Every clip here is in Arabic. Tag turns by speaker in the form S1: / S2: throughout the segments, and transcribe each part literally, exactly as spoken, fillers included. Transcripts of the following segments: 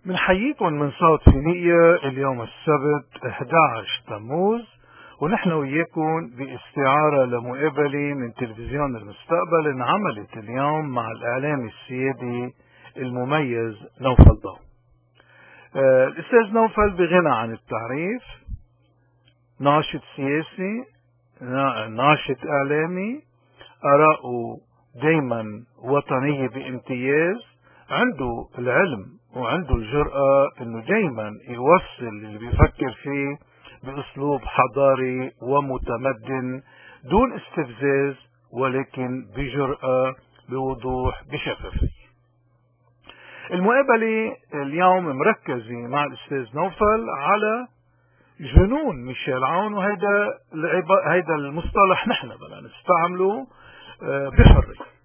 S1: بنحييكم من صوت فينيقيا اليوم السبت أحد عشر تموز، ونحن وياكم باستعارة لمقابلة من تلفزيون المستقبل انعملت اليوم مع الإعلامي السيادي المميز نوفل ضو. آه الأستاذ نوفل بغنى عن التعريف، ناشط سياسي، ناشط إعلامي، آراءه دايما وطنية بامتياز، عنده العلم وعنده الجرأة انه دايما يوصل اللي بيفكر فيه باسلوب حضاري ومتمدن دون استفزاز، ولكن بجرأة، بوضوح، بشفافية. المقابلة اليوم مركزة مع الاستاذ نوفل على جنون ميشيل عون، وهيدا هيدا المصطلح نحن بدنا نستعمله بحرية.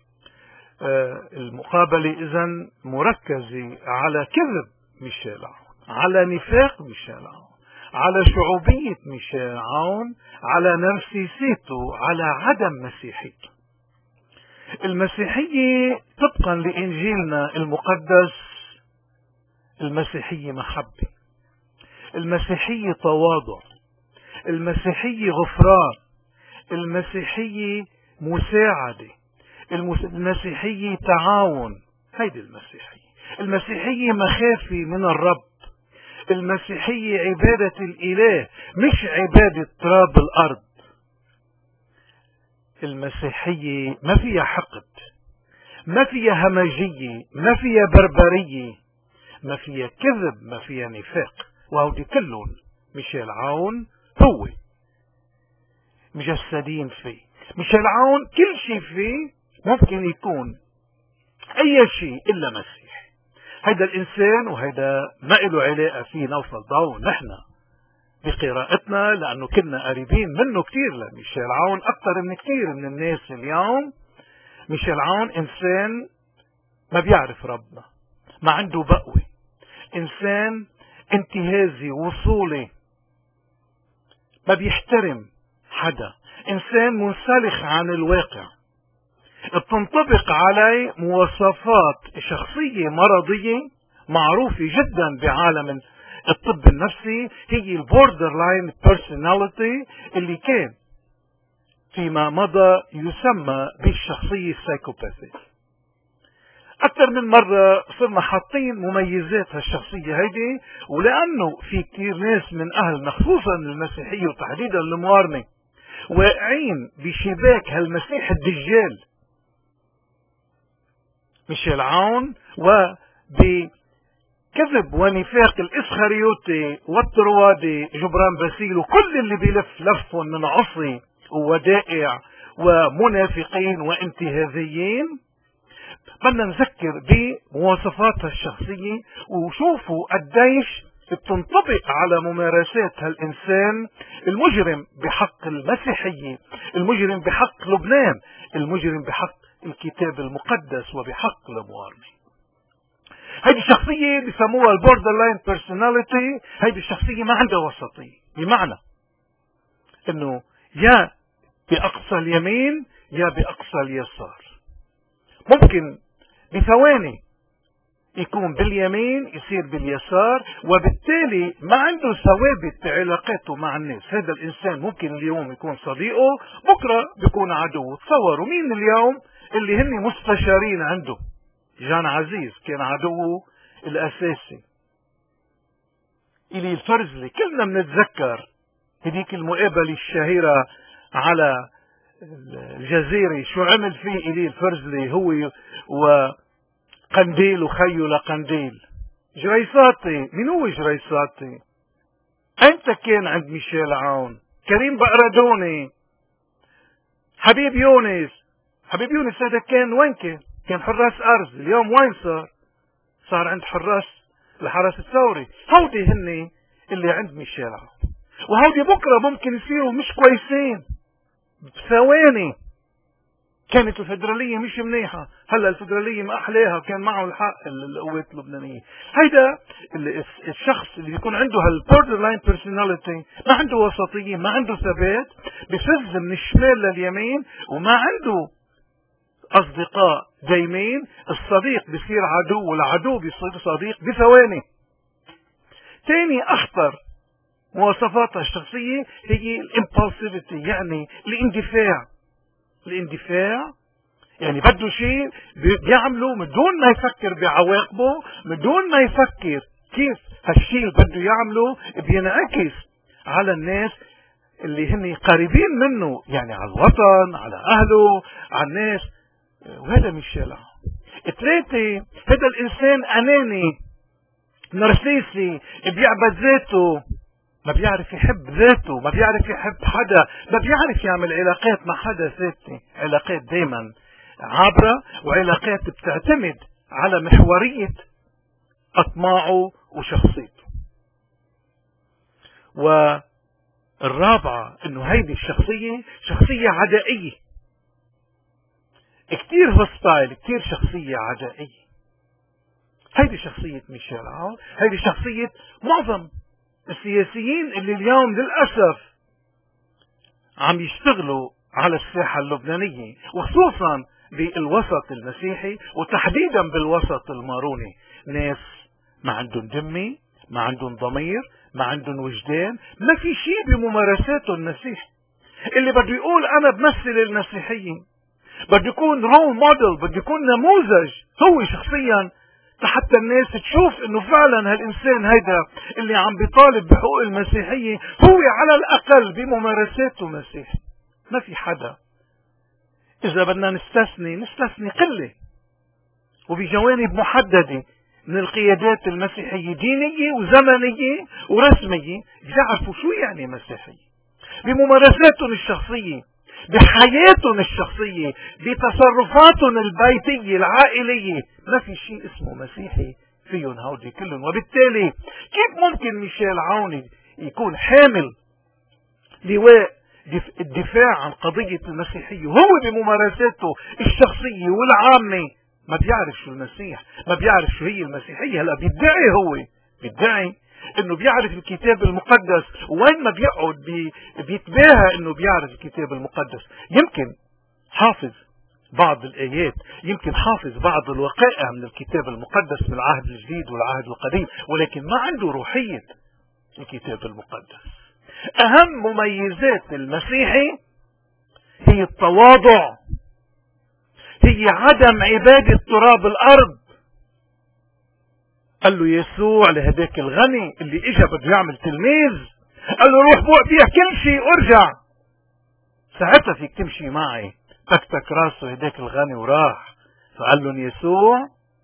S1: المقابلة إذن مركزة على كذب ميشيل عون، على نفاق ميشيل عون، على شعوبية ميشيل عون، على نرسيسيته، على عدم مسيحيته. المسيحية طبقا لإنجيلنا المقدس، المسيحية محبة، المسيحية تواضع، المسيحية غفران، المسيحية مساعدة، المسيحية تعاون. هيدي المسيحية. المسيحية مخافة من الرب، المسيحية عبادة الإله مش عبادة تراب الأرض. المسيحية ما فيها حقد، ما فيها همجية، ما فيها بربرية، ما فيها كذب، ما فيها نفاق. وهودي كلهم ميشيل عون هو مجسدين فيه. ميشيل عون كل شيء فيه ممكن يكون اي شيء الا مسيح. هيدا الانسان وهيدا ما له علاقة فيه نوفل ضو نحن بقراءتنا، لانه كنا قريبين منه كتير لميشيل عون اكثر من كتير من الناس اليوم. ميشيل عون انسان ما بيعرف ربنا، ما عنده بقوة، انسان انتهازي وصولي، ما بيحترم حدا، انسان منسلخ عن الواقع. بتنطبق عليه مواصفات شخصية مرضية معروفة جدا بعالم الطب النفسي، هي البوردر لاين بيرسوناليتي، اللي كان فيما مضى يسمى بالشخصية السايكوباثية. أكثر من مرة صرنا حاطين مميزات هالشخصية هيدي، ولأنه في كتير ناس من أهلنا خصوصا المسيحية وتحديدا الموارنة واقعين بشباك هالمسيح الدجال ميشيل عون، وبكذب ونفاق الإسخريوطي والطروادي جبران باسيل وكل اللي بيلف لفهم من عصي وودائع ومنافقين وانتهازيين. بدنا نذكر بمواصفاتها الشخصية وشوفوا قديش بتنطبق على ممارسات هالإنسان المجرم بحق المسيحية، المجرم بحق لبنان، المجرم بحق الكتاب المقدس وبحق الموارنة. هيدي الشخصية بسموها البوردر لاين بيرسوناليتي. هيدي الشخصية ما عندها وسطية، بمعنى انه يا بأقصى اليمين يا بأقصى اليسار. ممكن بثواني يكون باليمين يصير باليسار، وبالتالي ما عنده ثوابت بعلاقاته مع الناس. هذا الإنسان ممكن اليوم يكون صديقه، بكرة بيكون عدو. تصوروا مين اليوم اللي هن مستشارين عنده؟ جان عزيز كان عدوه الأساسي. إلي الفرزلي كلنا بنتذكر هديك المقابلة الشهيرة على الجزيرة، شو عمل فيه إلي الفرزلي هو وقنديل وخيو لقنديل. جريساتي، من هو جريساتي؟ أنت كان عند ميشيل عون، كريم بقردوني، حبيب يونس. حبيب يونس هذا كان وين كان؟ كان حراس أرز. اليوم وين صار؟ صار عند حراس الحرس الثوري. هودي هني اللي عند ميشيل عون، وهودي بكرة ممكن يصيروا مش كويسين. بثواني كانت الفدرالية مش منيحة، هلا الفدرالية ما أحلاها، كان معه الحق القوات اللبنانية. هيدا الشخص اللي بيكون عنده هالبوردر لاين بيرسوناليتي، ما عنده وسطية، ما عنده ثبات، بفز من الشمال لليمين، وما عنده أصدقاء دايمين، الصديق بيصير عدو والعدو بيصير صديق بثواني. تاني أخطر مواصفاتها الشخصية هي الامبulsivity، يعني الاندفاع. الاندفاع يعني بده شيء بيعمله من دون ما يفكر بعواقبه، من دون ما يفكر كيف هالشيء اللي بده يعمله بينعكس على الناس اللي هن قريبين منه، يعني على الوطن، على أهله، على الناس. وهذا ميشيل عون. ثلاثة، هذا الإنسان أناني نرسيسي، بيعبد ذاته، ما بيعرف يحب ذاته، ما بيعرف يحب حدا، ما بيعرف يعمل علاقات مع حدا ذاتي، علاقات دايما عابرة وعلاقات بتعتمد على محورية أطماعه وشخصيته. والرابعة انه هيدي الشخصية شخصية عدائية، كتير هوستايل، كتير شخصية عدائية. هيدي شخصية ميشيل عون، هيدي شخصية معظم السياسيين اللي اليوم للأسف عم يشتغلوا على الساحة اللبنانية، وخصوصا بالوسط المسيحي وتحديدا بالوسط الماروني. ناس ما عندهم دمي، ما عندهم ضمير، ما عندهم وجدان، ما في شيء بممارساته المسيح. اللي بده يقول أنا بمثل المسيحيين، بده يكون رول موديل، بده يكون نموذج هو شخصيا لحتى الناس تشوف انه فعلا هالانسان هيدا اللي عم بيطالب بحقوق المسيحية هو على الاقل بممارساته مسيحي. ما في حدا، اذا بدنا نستثني نستثني قلة وبجوانب محددة من القيادات المسيحية، دينية وزمنية ورسمية، بيعرفوا شو يعني مسيحية بممارساتهم الشخصية، بحياتهم الشخصية، بتصرفاتهم البيتية العائلية. ما في شيء اسمه مسيحي فيهم هودي كلهم. وبالتالي كيف ممكن ميشيل عون يكون حامل لواء الدفاع عن قضية المسيحية وهو بممارساته الشخصية والعامة ما بيعرف شو المسيح، ما بيعرف شو هي المسيحية؟ هلا بيدعي، هو بيدعي انه بيعرف الكتاب المقدس، وين ما بيقعد بي بيتباهى انه بيعرف الكتاب المقدس. يمكن حافظ بعض الايات، يمكن حافظ بعض الوقائع من الكتاب المقدس من العهد الجديد والعهد القديم، ولكن ما عنده روحية الكتاب المقدس. اهم مميزات المسيحي هي التواضع، هي عدم عبادة تراب الارض. قال له يسوع لهداك الغني اللي اجى بده يعمل تلميذ، قال له روح بوع بيع كل شيء وارجع، ساعتها فيك تمشي معي. تكتك راسه هداك الغني وراح. فقال لهم يسوع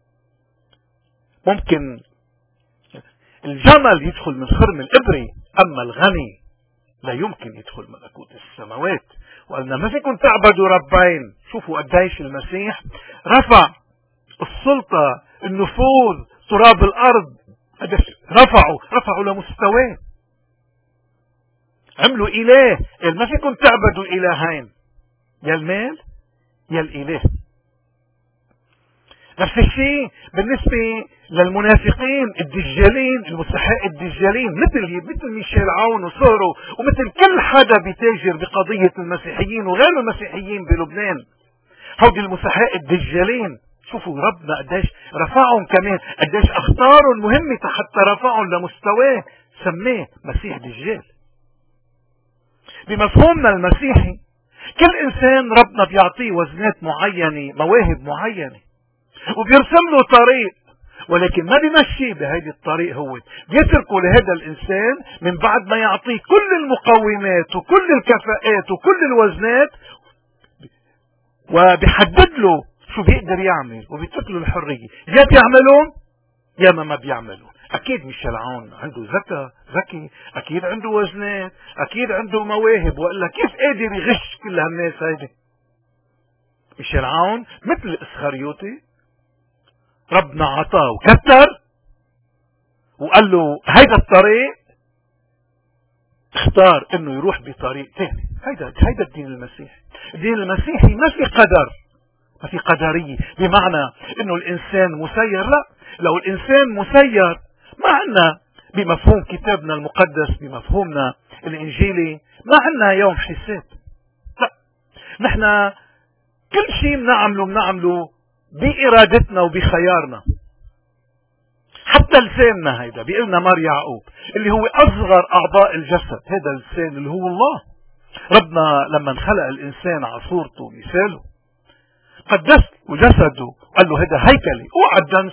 S1: ممكن الجمل يدخل من خرم الابري، اما الغني لا يمكن يدخل ملكوت السماوات. وقالنا ما فيكم تعبدوا ربين. شوفوا قديش المسيح رفع السلطة، النفوذ، تراب الارض، قديش رفعوا رفعوا لمستواه. عملوا اله، قال ما فيكم تعبدوا الهين، يا المال يا الاله. نفس الشيء بالنسبة للمنافقين الدجالين، المسحاء الدجالين، مثل مثل ميشيل عون وصهره ومثل كل حدا بيتاجر بقضية المسيحيين وغير المسيحيين بلبنان. هودي المسحاء الدجالين شوفوا ربنا قديش رفعهم، كمان قديش اختارهم مهمة حتى رفعهم لمستواه، سماه مسيح دجال. بمفهومنا المسيحي كل انسان ربنا بيعطيه وزنات معينة، مواهب معينة، وبيرسم له طريق، ولكن ما بيمشي بهيدي الطريق. هو بيتركه لهذا الانسان من بعد ما يعطيه كل المقومات وكل الكفاءات وكل الوزنات، وبيحدد له شو بيقدر يعمل وبيترك له الحرية. يا بيعملون يا ما ما بيعملون. اكيد ميشيل عون عنده ذكاء ذكي، اكيد عنده وزنات، اكيد عنده مواهب، والا كيف قادر يغش كل هالناس هيدي؟ ميشيل عون مثل اسخريوطي ربنا عطاه وكتر وقال له هيدا الطريق، اختار انه يروح بطريق ثاني. هيدا هيدا الدين المسيحي. الدين المسيحي ما في قدر، ما في قدرية بمعنى انه الانسان مسير. لا، لو الانسان مسير ما عنا بمفهوم كتابنا المقدس، بمفهومنا الانجيلي، ما عنا يوم حساب. لا، نحن كل شيء بنعمله بنعمله بإرادتنا وبخيارنا. حتى لساننا هيدا بيقلنا مار يعقوب اللي هو أصغر أعضاء الجسد، هذا اللسان اللي هو الله. ربنا لما خلق الإنسان على صورته ومثاله قدس وجسده، قال له هذا هيكلي اوعى الدنس،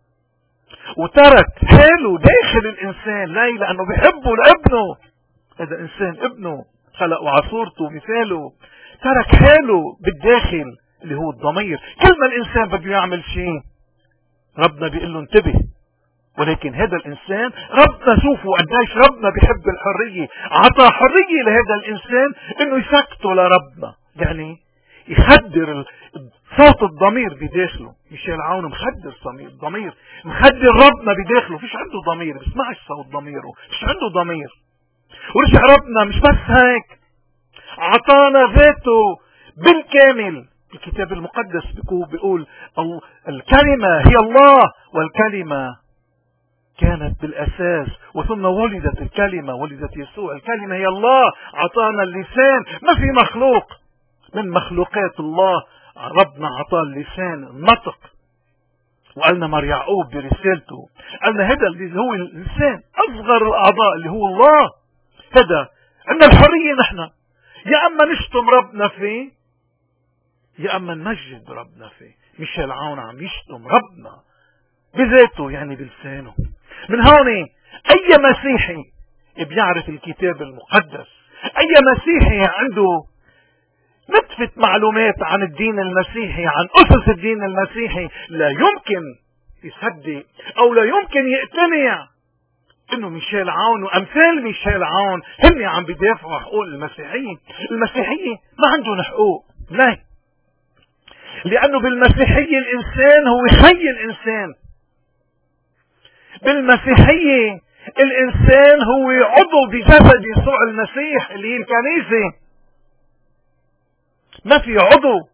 S1: وترك حاله داخل الإنسان. ليه؟ لأنه بيحبه لابنه، هذا إنسان ابنه خلقه على صورته ومثاله، ترك حاله بالداخل اللي هو الضمير. كل ما الإنسان بده يعمل شيء ربنا بيقول له انتبه. ولكن هذا الإنسان ربنا، شوفوا قديش ربنا بيحب الحرية، عطى حرية لهذا الإنسان إنه يسكته لربنا، يعني يخدر صوت الضمير بداخله. ميشيل عون مخدر ضمير، مخدر ربنا بداخله، فيش عنده ضمير، بسمعش صوت ضميره، مش عنده ضمير. ورجع ربنا مش بس هيك، عطانا ذاته بالكامل. الكتاب المقدس بيقول, بيقول الكلمة هي الله، والكلمة كانت بالأساس، وثم ولدت الكلمة، ولدت يسوع. الكلمة هي الله. عطانا اللسان، ما في مخلوق من مخلوقات الله ربنا عطاه اللسان، النطق. وقالنا مار يعقوب برسالته، قالنا هذا اللي هو اللسان أصغر الأعضاء اللي هو الله. هذا عندنا الحرية نحن، يا أما نشتم ربنا فيه يا أما نمجد ربنا فيه. ميشيل عون عم يشتم ربنا بذاته، يعني بلسانه. من هون أي مسيحي بيعرف الكتاب المقدس، أي مسيحي عنده نتفة معلومات عن الدين المسيحي، عن أسس الدين المسيحي، لا يمكن يصدق أو لا يمكن يقتنع إنه ميشيل عون وأمثال ميشيل عون هم عم بيدافعوا حقوق المسيحيين. المسيحية ما عندهم حقوق. ليه؟ لأنه بالمسيحية الإنسان هو حي الإنسان. بالمسيحية الإنسان هو عضو بجسد يسوع المسيح اللي هي الكنيسة. ما في عضو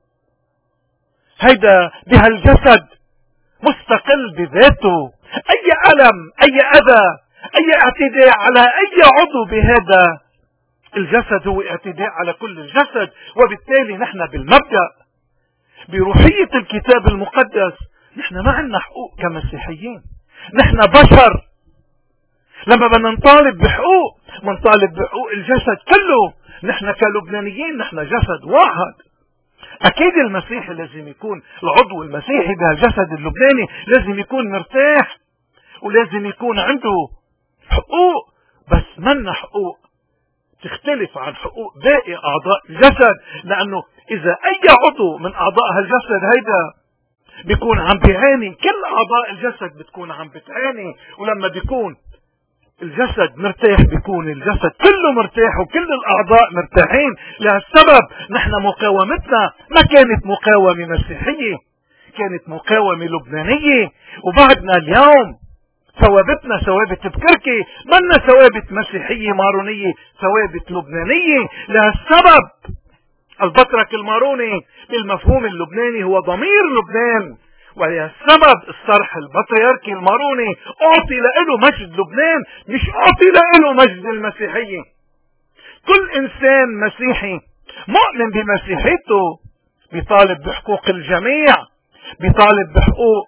S1: هيدا بهالجسد مستقل بذاته. أي ألم، أي أذى، أي اعتداء على أي عضو بهذا الجسد هو اعتداء على كل الجسد. وبالتالي نحن بالمبدأ بروحية الكتاب المقدس نحن ما عندنا حقوق كمسيحيين، نحن بشر. لما بدنا نطالب بحقوق منطالب بحقوق الجسد كله. نحن كلبنانيين نحن جسد واحد. اكيد المسيحي لازم يكون، العضو المسيحي بهالجسد اللبناني لازم يكون مرتاح، ولازم يكون عنده حقوق، بس منا حقوق تختلف عن حقوق باقي اعضاء الجسد. لانه اذا اي عضو من اعضاء هالجسد هيدا بيكون عم بيعاني، كل اعضاء الجسد بتكون عم بتعاني. ولما بيكون الجسد مرتاح بيكون الجسد كله مرتاح وكل الاعضاء مرتاحين. لهالسبب نحن مقاومتنا ما كانت مقاومة مسيحية، كانت مقاومة لبنانية. وبعدنا اليوم ثوابتنا ثوابت بكركي، منا ثوابت مسيحية مارونية، ثوابت لبنانية. لهالسبب البطرك الماروني بالمفهوم اللبناني هو ضمير لبنان، ولهالسبب الصرح البطريركي الماروني اعطي له مجد لبنان، مش اعطي له مجد المسيحية. كل انسان مسيحي مؤمن بمسيحيته بيطالب بحقوق الجميع، بيطالب بحقوق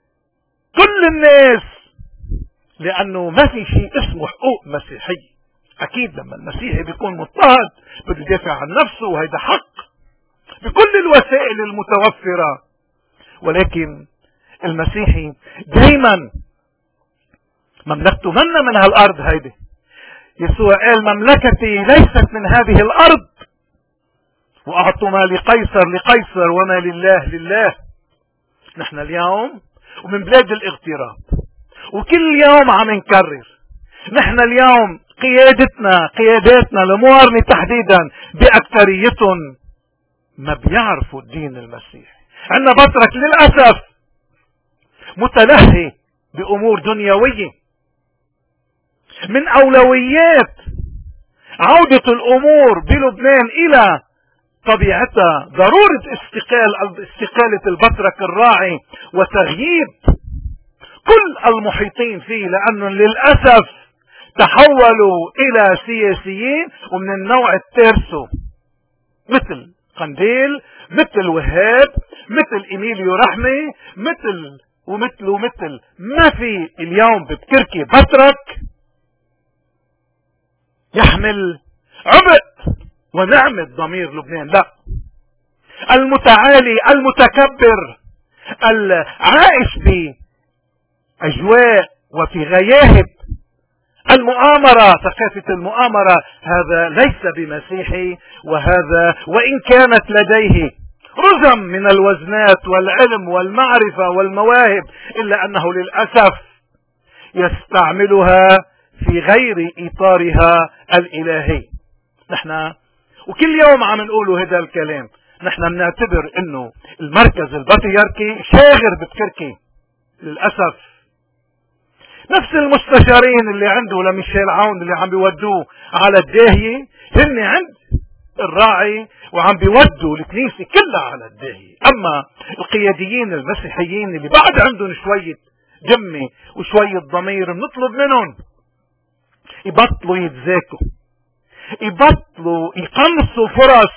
S1: كل الناس، لانه ما في شيء اسمه حقوق مسيحية. اكيد لما المسيحي بيكون مضطهد بده يدافع عن نفسه، وهيدا حق بكل الوسائل المتوفرة. ولكن المسيحي دايما مملكته منا من هالارض هيدي. يسوع قال مملكتي ليست من هذه الارض، واعطوا ما لقيصر لقيصر وما لله لله. نحن اليوم ومن بلاد الاغتراب، وكل يوم عم نكرر، نحن اليوم قيادتنا قياداتنا الموارنة تحديدا باكثريتهم ما بيعرفوا الدين المسيحي. عندنا بطرك للأسف متلهي بأمور دنيوية. من أولويات عودة الأمور بلبنان إلى طبيعتها ضرورة استقال استقالة البطرك الراعي وتغييب كل المحيطين فيه، لأنه للأسف تحولوا إلى سياسيين ومن النوع التيرسو، مثل قنديل، مثل وهاب، مثل إيميليو رحمي، مثل ومثل ومثل. ما في اليوم ببكركي بطرك يحمل عبء ونعمة ضمير لبنان. لا، المتعالي المتكبر العائش في أجواء وفي غياهب المؤامرة، ثقافة المؤامرة، هذا ليس بمسيحي. وهذا وإن كانت لديه رزم من الوزنات والعلم والمعرفة والمواهب، إلا أنه للأسف يستعملها في غير إطارها الإلهي. نحن وكل يوم عم نقوله هذا الكلام. نحن بنعتبر انه المركز البطريركي شاغر ببكركي للأسف. نفس المستشارين اللي عنده لميشيل عون اللي عم بيودوه على الداهية هن عند الراعي وعم بيودوا الكنيسة كلها على الداهية. اما القياديين المسيحيين اللي بعد عندهم شوية جمة وشوية ضمير بنطلب منهم يبطلوا يتزاكوا، يبطلوا يقنصوا فرص.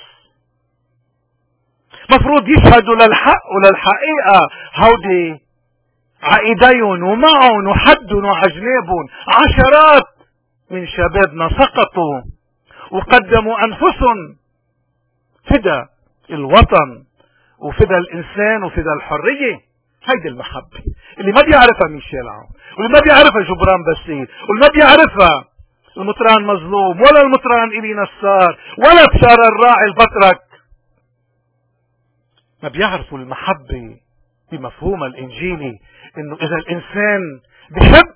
S1: مفروض يشهدوا للحق وللحقيقة. هودي عقيديهم ومعهم وحدهم وعجنابهم. عشرات من شبابنا سقطوا وقدموا أنفسهم فدا الوطن وفدا الإنسان وفدا الحرية. هيدي المحبة اللي ما بيعرفها ميشيل عون، واللي ما بيعرفها جبران باسيل، واللي ما بيعرفها المطران مظلوم، ولا المطران إلي نصار، ولا بشار الراعي البطرك. ما بيعرفوا المحبة بمفهومها الإنجيلي، إنه إذا الإنسان بيحب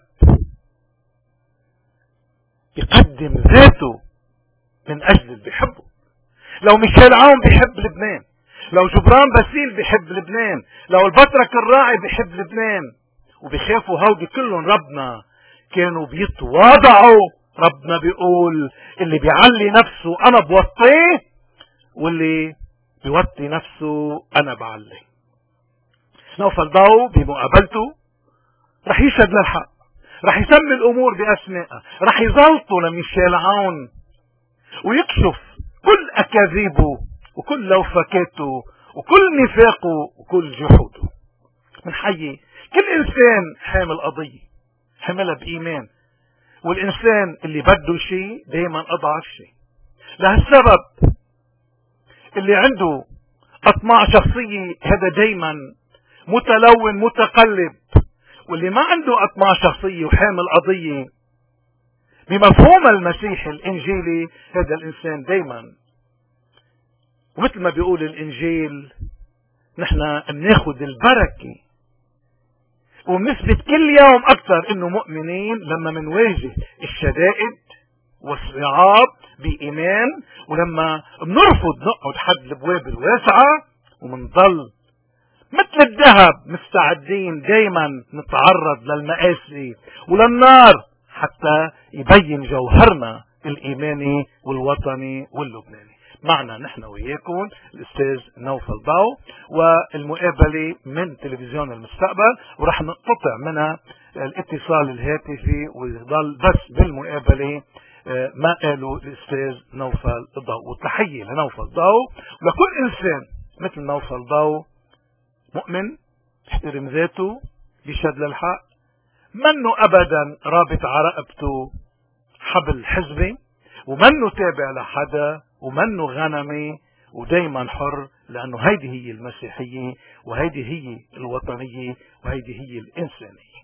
S1: يقدم ذاته من أجل اللي بيحبه. لو ميشيل عون بيحب لبنان، لو جبران باسيل بيحب لبنان، لو البطرك الراعي بيحب لبنان، وبيخافوا هودي كلهم ربنا كانوا بيتواضعوا. ربنا بيقول اللي بيعلي نفسه أنا بوطيه، واللي بيوطي نفسه أنا بعلي. نوفل ضو بمقابلته رح يشهد للحق، رح يسمي الأمور بأسمائها، رح يزلطوا لميشيل عون ويكشف كل أكاذيبه وكل لوفكاته وكل نفاقه وكل جحوده. من حي كل إنسان حامل قضية حملها بإيمان، والإنسان اللي بده شيء دايما أضعف شيء. لهالسبب اللي عنده أطماع شخصية هذا دايما متلون متقلب، واللي ما عنده أطماع شخصية وحامل قضية بمفهوم المسيح الإنجيلي هذا الإنسان دايما، ومثل ما بيقول الإنجيل نحن بناخد البركة وبنثبت كل يوم أكثر إنه مؤمنين لما منواجه الشدائد والصعاب بإيمان، ولما بنرفض نقعد حد الابواب الواسعة ومنضل مثل الذهب مستعدين دايما نتعرض للمآسي وللنار حتى يبين جوهرنا الإيماني والوطني واللبناني. معنا نحن وياكم الأستاذ نوفل ضو، والمقابلة من تلفزيون المستقبل، ورح نقطع منها الاتصال الهاتفي ويضل بس بالمقابلة ما قالوا الأستاذ نوفل ضو. والتحية لنوفل ضو ولكل إنسان مثل نوفل ضو مؤمن يحترم ذاته بيشهد للحق، منه أبدا رابط على رقبته حبل حزبي، ومنه تابع لحدا، ومنه غنمي، ودايما حر، لأنه هيدي هي المسيحية وهيدي هي الوطنية وهيدي هي الإنسانية.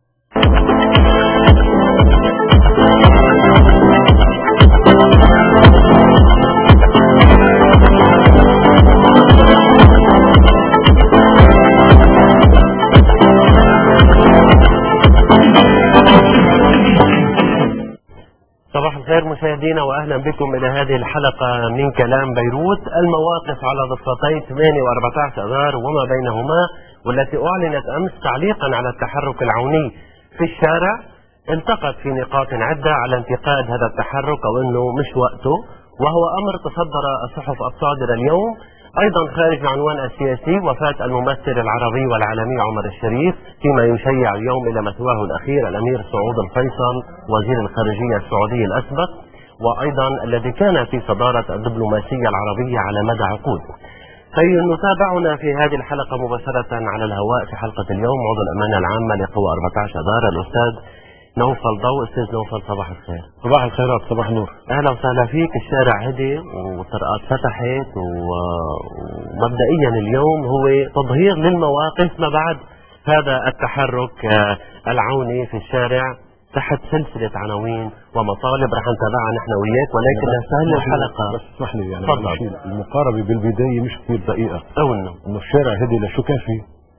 S2: صباح الخير مشاهدينا، واهلا بكم الى هذه الحلقه من كلام بيروت. المواقف على ضفتي ثمانية وأربعة عشر اذار وما بينهما، والتي اعلنت امس تعليقا على التحرك العوني في الشارع، التقت في نقاط عده على انتقاد هذا التحرك او انه مش وقته، وهو امر تصدر الصحف الصادره اليوم. ايضا خارج العنوان السياسي وفاه الممثل العربي والعالمي عمر الشريف، فيما يشيع اليوم الى مثواه الاخير الامير سعود الفيصل وزير الخارجيه السعودي الاسبق. وأيضا الذي كان في صدارة الدبلوماسية العربية على مدى عقود. سيتابعنا في هذه الحلقة مباشرة على الهواء في حلقة اليوم عضو الأمانة العامة لقوى أربعة عشر أذار الأستاذ نوفل ضوء. أستاذ نوفل صباح الخير.
S3: صباح الخيرات، صباح النور.
S2: أهلا وسهلا فيك. الشارع هدي والطرقات فتحت، ومبدئيا اليوم هو تظهير للمواقف ما بعد هذا التحرك العوني في الشارع تحت سلسلة عناوين ومطالب رح نتابعها نحن وياك، ولكن نستهل الحلقة.
S3: بس اسمح لي يعني
S2: تفضل.
S3: المقاربة بالبداية مش كثير دقيقة.
S2: أو إنه
S3: إنه الشارع هدي لشو كان فيه؟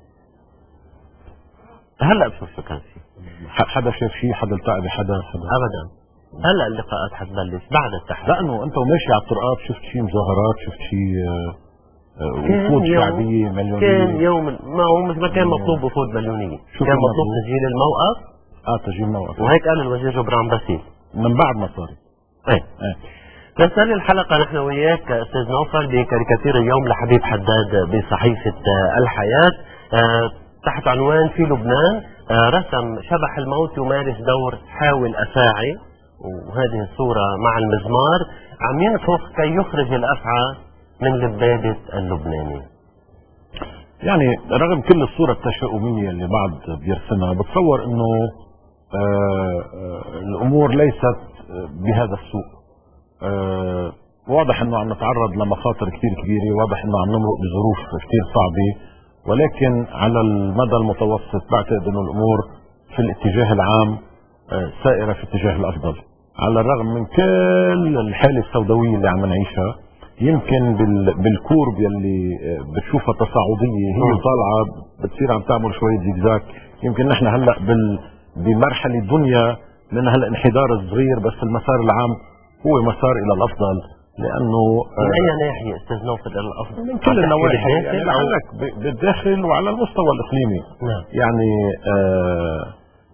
S2: هلا بشوف شو كان فيه.
S3: حدا شاف شيء؟ حدا التقى بحدا؟ حدا
S2: أبدا. هلا اللقاءات حتبلش بعد التحرك.
S3: لأنه أنت وماشي على الطرقات شفت شيء مظاهرات، شفت شيء وفود شعبية مليونية؟
S2: كان يوم ما هو مثل ما كان مطلوب وفود مليونية، كان مطلوب تسجيل الموقف.
S3: اه تسجيل موقف،
S2: وهيك قال الوزير جبران باسيل
S3: من بعد ما صار.
S2: ايه ايه نستهل الحلقة نحن وياك أستاذ نوفل بكاريكاتير اليوم لحبيب حداد بصحيفة الحياة آه تحت عنوان في لبنان آه رسم شبح الموت يمارس دور حاول أفاعي، وهذه الصورة مع المزمار عم ينفخ كي يخرج الأفعى من لبادة اللبناني.
S3: يعني رغم كل الصورة التشاؤمية اللي بعض بيرسمها، بتصور انه آه آه الامور ليست بهذا السوء. آه واضح انه عم نتعرض لمخاطر كثير كبيرة، واضح انه عم نمرق بظروف كثير صعبة، ولكن على المدى المتوسط بعتقد انه الامور في الاتجاه العام آه سائرة في الاتجاه الافضل، على الرغم من كل الحالة السوداوية اللي عم نعيشها. يمكن بالكورب يلي بتشوفها تصاعدية هي طالعة بتصير عم تعمل شوية زيكزاك. يمكن نحن هلا بال بمرحلة دنيا من هلا انحدار صغير، بس المسار العام هو مسار الى الافضل، لانه
S2: من اي ناحية استاذ نوفل الى الافضل؟
S3: من كل النواحي، يعني لعلك بالداخل وعلى المستوى الاقليمي.
S2: نعم.
S3: يعني آه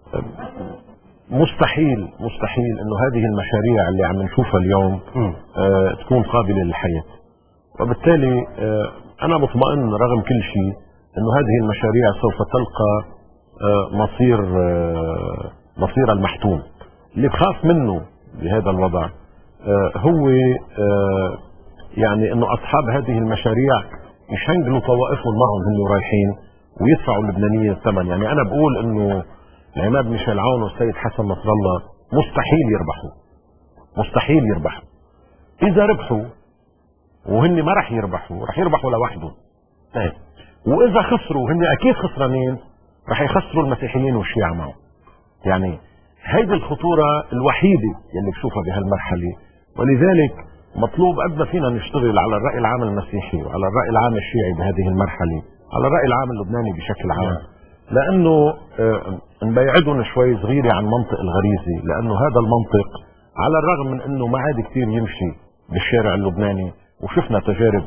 S3: مستحيل مستحيل انه هذه المشاريع اللي عم نشوفها اليوم آه تكون قابلة للحياة، وبالتالي آه انا مطمئن رغم كل شيء انه هذه المشاريع سوف تلقى آه مصير آه مصير المحتوم. اللي بخاف منه بهذا الوضع آه هو آه يعني انه اصحاب هذه المشاريع يشنقلوا طوائفهم معهم هم رايحين ويدفعوا اللبنانيين الثمن. يعني انا بقول انه العماد ميشيل عون والسيد حسن نصر الله مستحيل يربحوا، مستحيل يربحوا. اذا ربحوا وهن ما رح يربحوا، رح يربحوا لوحدهم.
S2: ايه.
S3: واذا خسروا هن اكيد خسرانين، رح يخسروا المسيحيين والشيعة معهم. يعني هيدي الخطورة الوحيدة اللي بشوفها بهالمرحلة، ولذلك مطلوب قد ما فينا نشتغل على الرأي العام المسيحي وعلى الرأي العام الشيعي بهذه المرحلة، على الرأي العام اللبناني بشكل عام، لانه آه نبيعدهم شوي صغيرة عن منطق الغريزة، لانه هذا المنطق على الرغم من انه ما عاد كثير يمشي بالشارع اللبناني، وشفنا تجارب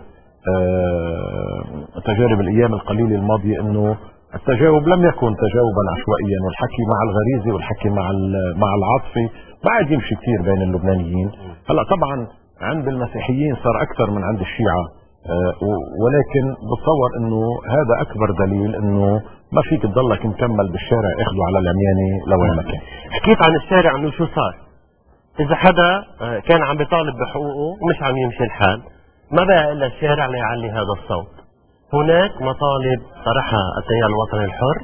S3: آه تجارب الايام القليلة الماضية انه التجاوب لم يكن تجاوبا عشوائيا، والحكي مع الغريزة والحكي مع مع العاطفة ما عاد يمشي كثير بين اللبنانيين. هلا طبعا عند المسيحيين صار اكثر من عند الشيعة، آه ولكن بتصور انه هذا اكبر دليل انه ما فيك تضلك مكمل بالشارع اخذه على العمياني لوين ما كان.
S2: حكيت عن الشارع انه شو صار؟ اذا حدا كان عم بيطالب بحقوقه ومش عم يمشي الحال، ما بقى الا الشارع ليعلي هذا الصوت. هناك مطالب طرحها التيار الوطني الحر،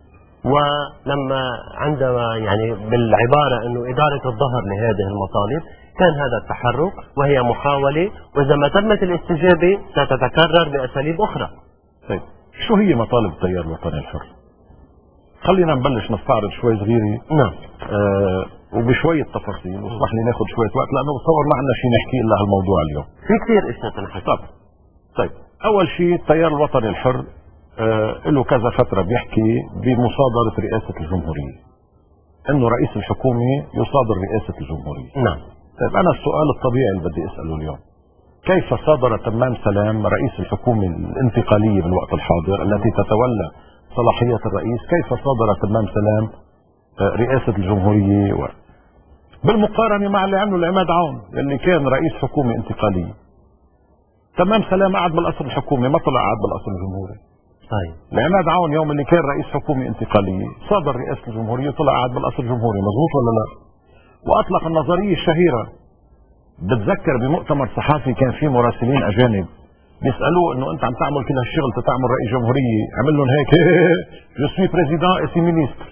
S2: ولما عندما يعني بالعبارة انه ادارة الظهر لهذه المطالب كان هذا التحرك، وهي محاولة، واذا ما تمت الاستجابة ستتكرر باساليب اخرى.
S3: طيب شو هي مطالب التيار الوطني الحر؟ خلينا نبلش نستعرض شوي صغيرة.
S2: نعم.
S3: آه وبشوية تفاصيل، واسمح لي ناخذ شوية وقت لانه بتصور ما عندنا شيء نحكي الا هالموضوع اليوم.
S2: في كثير اشياء تنحكي.
S3: طب طيب اول شيء التيار الوطني الحر آه له كذا فترة بيحكي بمصادرة رئاسة الجمهورية، انه رئيس الحكومة يصادر رئاسة الجمهورية.
S2: نعم.
S3: طيب انا السؤال الطبيعي اللي بدي اسأله اليوم، كيف صادر تمام سلام رئيس الحكومة الانتقالية بالوقت الحاضر التي تتولى صلاحية الرئيس، كيف صادر تمام سلام رئاسة الجمهورية و... بالمقارنة مع اللي عمله العماد عون اللي كان رئيس حكومة انتقالية؟ تمام سلام قعد بالقصر الحكومي، ما طلع قعد بالقصر الجمهوري.
S2: طيب
S3: العماد عون يوم اللي كان رئيس حكومة انتقالية صادر رئاسة الجمهورية وطلع قعد بالقصر الجمهوري، مظبوط ولا لا؟ واطلق النظرية الشهيرة بتذكر بمؤتمر صحفي كان في مراسلين اجانب بيسالوه انه انت عم تعمل كل هالشغل تتعمل رئيس جمهوريه، عمل لهم هيك جو سوي بريزيدان اي سي مينيستر،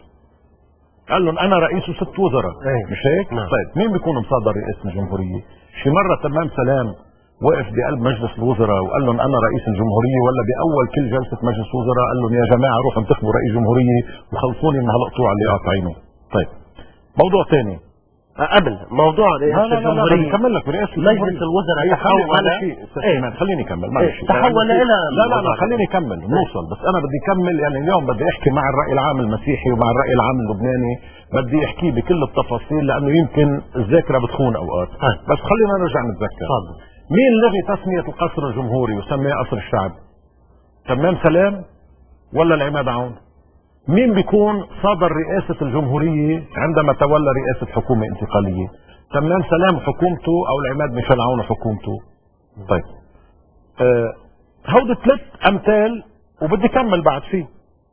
S3: قال لهم انا رئيس وست وزراء مش هيك؟
S2: نعم.
S3: طيب مين بيكون مصادر رئاسه الجمهوريه؟ شي مره تمام سلام وقف بقلب مجلس الوزراء وقال لهم انا رئيس الجمهوريه، ولا باول كل جلسه مجلس وزراء قال لهم يا جماعه روحوا انتخبوا رئيس جمهوريه وخلصوني من هالقطوع اللي قاطعينه. طيب موضوع ثاني
S2: قبل موضوع رئاسة
S3: لا لا لا
S2: الجمهورية،
S3: بكمل لك برئاسة
S2: مجلس الوزراء تحول
S3: ايه خليني اكمل معلش
S2: تحول الى
S3: لا لا لا خليني اكمل نوصل، بس انا بدي اكمل يعني اليوم بدي احكي مع الرأي العام المسيحي ومع الرأي العام اللبناني، بدي احكي بكل التفاصيل لانه يمكن الذاكرة بتخون اوقات. بس خلينا نرجع نتذكر
S2: فضل.
S3: مين لغي تسمية القصر الجمهوري وسميه قصر الشعب؟ تمام سلام ولا العماد عون؟ مين بيكون صادر رئاسة الجمهورية عندما تولى رئاسة حكومة انتقالية؟ تمام سلام حكومته او العماد ميشيل عون حكومته؟ طيب آه هودي ثلاث امثال وبدي كمل بعد فيه.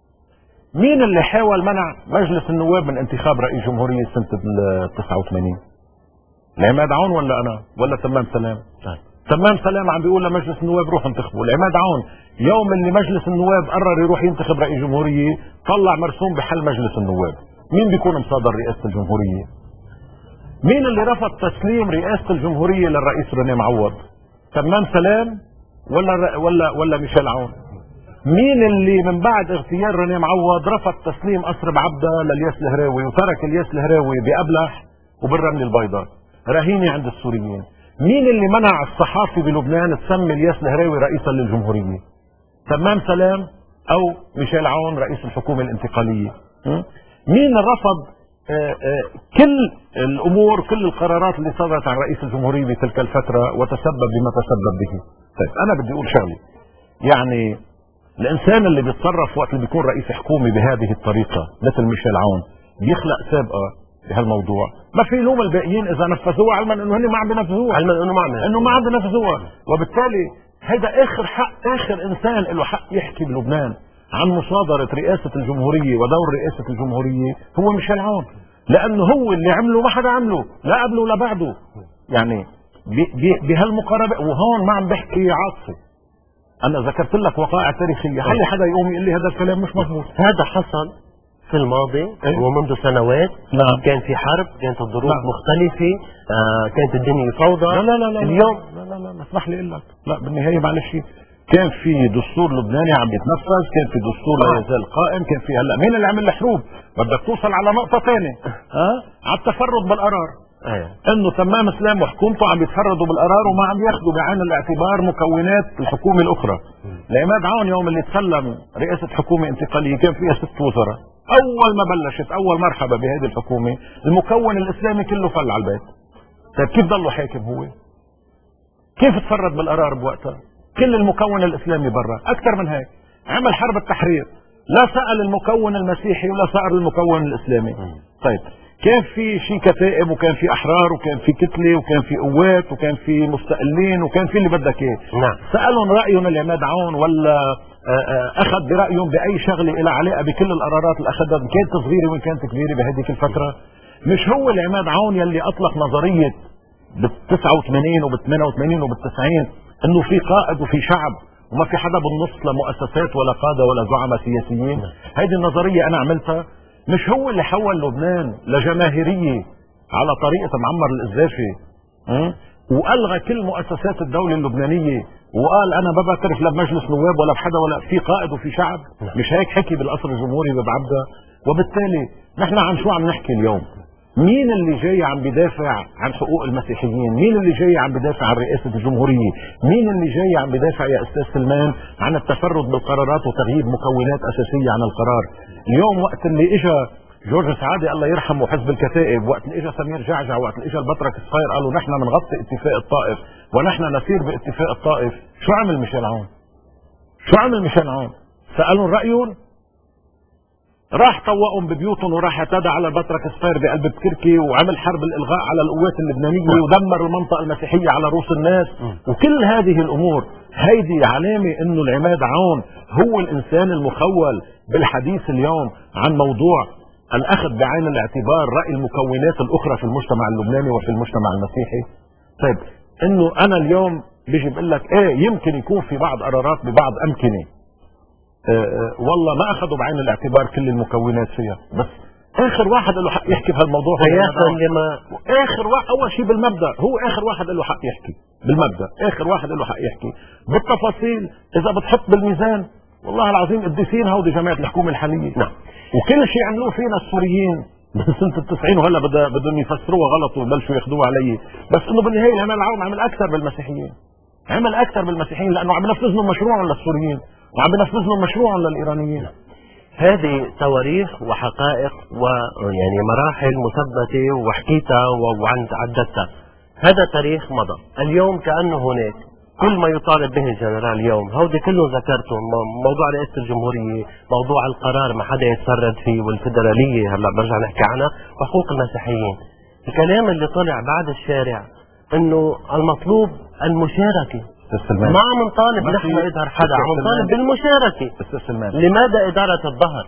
S3: مين اللي حاول منع مجلس النواب من انتخاب رئيس جمهورية سنة تسعة وثمانين؟ العماد عون ولا انا ولا تمام سلام؟ طيب. تمام سلام عم بيقول لمجلس النواب روح انتخبوا، العماد عون يوم اللي مجلس النواب قرر يروح ينتخب رئيس جمهورية طلع مرسوم بحل مجلس النواب. مين بيكون مصادر رئاسة الجمهورية؟ مين اللي رفض تسليم رئاسة الجمهورية للرئيس رني معوض؟ تمام سلام ولا ولا ولا ميشيل عون؟ مين اللي من بعد اغتيال رني معوض رفض تسليم قصر بعبدة للياس الهراوي وترك الياس الهراوي بأبلح وبالرمل البيضاء رهينة عند السوريين؟ مين اللي منع الصحافي بلبنان تسمي الياس الهراوي رئيسا للجمهورية؟ تمام سلام او ميشيل عون رئيس الحكومة الانتقالية؟ مين رفض آآ آآ كل الامور كل القرارات اللي صدرت عن رئيس الجمهورية بتلك الفترة وتسبب بما تسبب به؟ طيب انا بدي اقول شغلة، يعني الانسان اللي بيتصرف وقت اللي بيكون رئيس حكومة بهذه الطريقة مثل ميشيل عون بيخلق سابقة بهالموضوع، ما في لوم الباقيين اذا نفذوها علما انه هن ما عم بينفذوها، علما انه ما عم انه ما عم بينفذوها، وبالتالي هيدا اخر حق اخر انسان له حق يحكي بلبنان عن مصادرة رئاسة الجمهورية ودور رئاسة الجمهورية هو ميشيل عون، لانه هو اللي عمله ما حدا عمله لا قبله ولا بعده. يعني بهالمقاربة وهون ما عم بحكي عاطفي، انا ذكرت لك وقائع تاريخية، خلي حدا يقوم يقول لي هذا الكلام مش مضبوط.
S2: هذا حصل في الماضي إيه؟ ومنذ سنوات.
S3: نعم.
S2: كان في حرب، كانت الظروف
S3: نعم.
S2: مختلفة، آه كانت الدنيا فوضى.
S3: لا لا لا لا
S2: اليوم
S3: لا لا لا, لا اسمح لي اقول لك لا بالنهاية معلش، كان في دستور لبناني عم يتنفذ، كان في دستور لا يزال قائم، كان في هلا مين اللي عمل الحروب؟ بدك توصل على نقطة ثانية ها على التفرد بالقرار.
S2: أيه.
S3: انه تمام سلام وحكومته عم يتفردوا بالقرار وما عم ياخذوا بعين الاعتبار مكونات الحكومة الاخرى. العماد عون يوم اللي تسلم رئاسة حكومة انتقالية كان فيها ست وزراء، اول ما بلشت اول مرحبا بهذه الحكومة المكون الاسلامي كله فل على البيت. طيب كيف ضله حاكم هو؟ كيف تفرد بالقرار بوقتها؟ كل المكون الاسلامي برا، اكثر من هيك عمل حرب التحرير، لا سأل المكون المسيحي ولا سأل المكون الاسلامي. طيب كان في شيء كتائب وكان في احرار وكان في كتله وكان في قوات وكان في مستقلين وكان في اللي بدك اياه.
S2: نعم.
S3: سالهم رايهم العماد عون ولا اخذ برايهم باي شغله لها علاقه بكل القرارات اللي اخذها ان كانت صغيره وان كانت كبيره بهذيك الفتره؟ مش هو العماد عون يلي اطلق نظريه بال تسعة وثمانين وبال ثمانية وثمانين وبال تسعين انه في قائد وفي شعب وما في حدا بالنص لا مؤسسات ولا قاده ولا زعماء سياسيين؟ هذه النظريه انا عملتها. مش هو اللي حول لبنان لجماهيرية على طريقة معمر القذافي والغى كل مؤسسات الدولة اللبنانية وقال انا ما بعترف لا بمجلس نواب ولا بحدا ولا في قائد وفي شعب؟ مش هيك حكي بالقصر الجمهوري ببعبدة؟ وبالتالي نحن عن شو عم نحكي اليوم؟ مين اللي جاي عم بدافع عن حقوق المسيحيين؟ مين اللي جاي عم بدافع عن رئاسة الجمهورية؟ مين اللي جاي عم بدافع يا استاذ سلمان عن التفرد بالقرارات وتغييب مكونات اساسية عن القرار؟ اليوم وقت اللي اجى جورج سعادة الله يرحمه وحزب الكتائب، وقت اللي اجى سمير جعجع، وقت اللي اجى البطرك الصغير قالوا نحن بنغطي اتفاق الطائف ونحن نسير باتفاق الطائف، شو عمل ميشيل عون؟ شو عمل ميشيل عون؟ سألهم رأيهم؟ راح طوقهم ببيوتهم وراح اعتدى على البطرك الصغير بقلب بكركي وعمل حرب الالغاء على القوات اللبنانيه ودمر المنطقه المسيحيه على رؤوس الناس. وكل هذه الامور هيدي علامه انه العماد عون هو الانسان المخول بالحديث اليوم عن موضوع الاخذ بعين الاعتبار راي المكونات الاخرى في المجتمع اللبناني وفي المجتمع المسيحي. طيب انه انا اليوم بيجي بقول لك ايه يمكن يكون في بعض قرارات ببعض امكنه آه آه والله ما اخذوا بعين الاعتبار كل المكونات فيها، بس اخر واحد له حق يحكي بهالموضوع هو
S2: لما
S3: اخر واحد. اول شيء بالمبدا هو اخر واحد له حق يحكي، بالمبدا اخر واحد له حق يحكي. بالتفاصيل اذا بتحط بالميزان والله العظيم قديسين هودي جماعه الحكومه الحاليه.
S2: نعم.
S3: وكل شيء عملوه فينا السوريين بسنه التسعين وهلا بدا بدهم يفسروها غلط ويبلشوا ياخذوها علي، بس انه بالنهايه العمل العام عمل اكثر بالمسيحيين، عمل اكثر بالمسيحيين لانه عم ينفذ لهم مشروعهم للسوريين وعم ينفذ لهم مشروعهم للايرانيين.
S2: هذه تواريخ وحقائق ويعني مراحل مثبته وحكيتها وعن عدتها. هذا تاريخ مضى، اليوم كأنه هناك كل ما يطالب به الجنرال اليوم هودي كله ذكرتهم، موضوع رئاسة الجمهورية، موضوع القرار ما حدا يتفرد فيه، والفدرالية هلا برجع نحكي عنها، وحقوق المسيحيين. الكلام اللي طلع بعد الشارع انه المطلوب المشاركة، ما عم نطالب نحن نظهر حدا، عم نطالب بالمشاركة. لماذا إدارة الظهر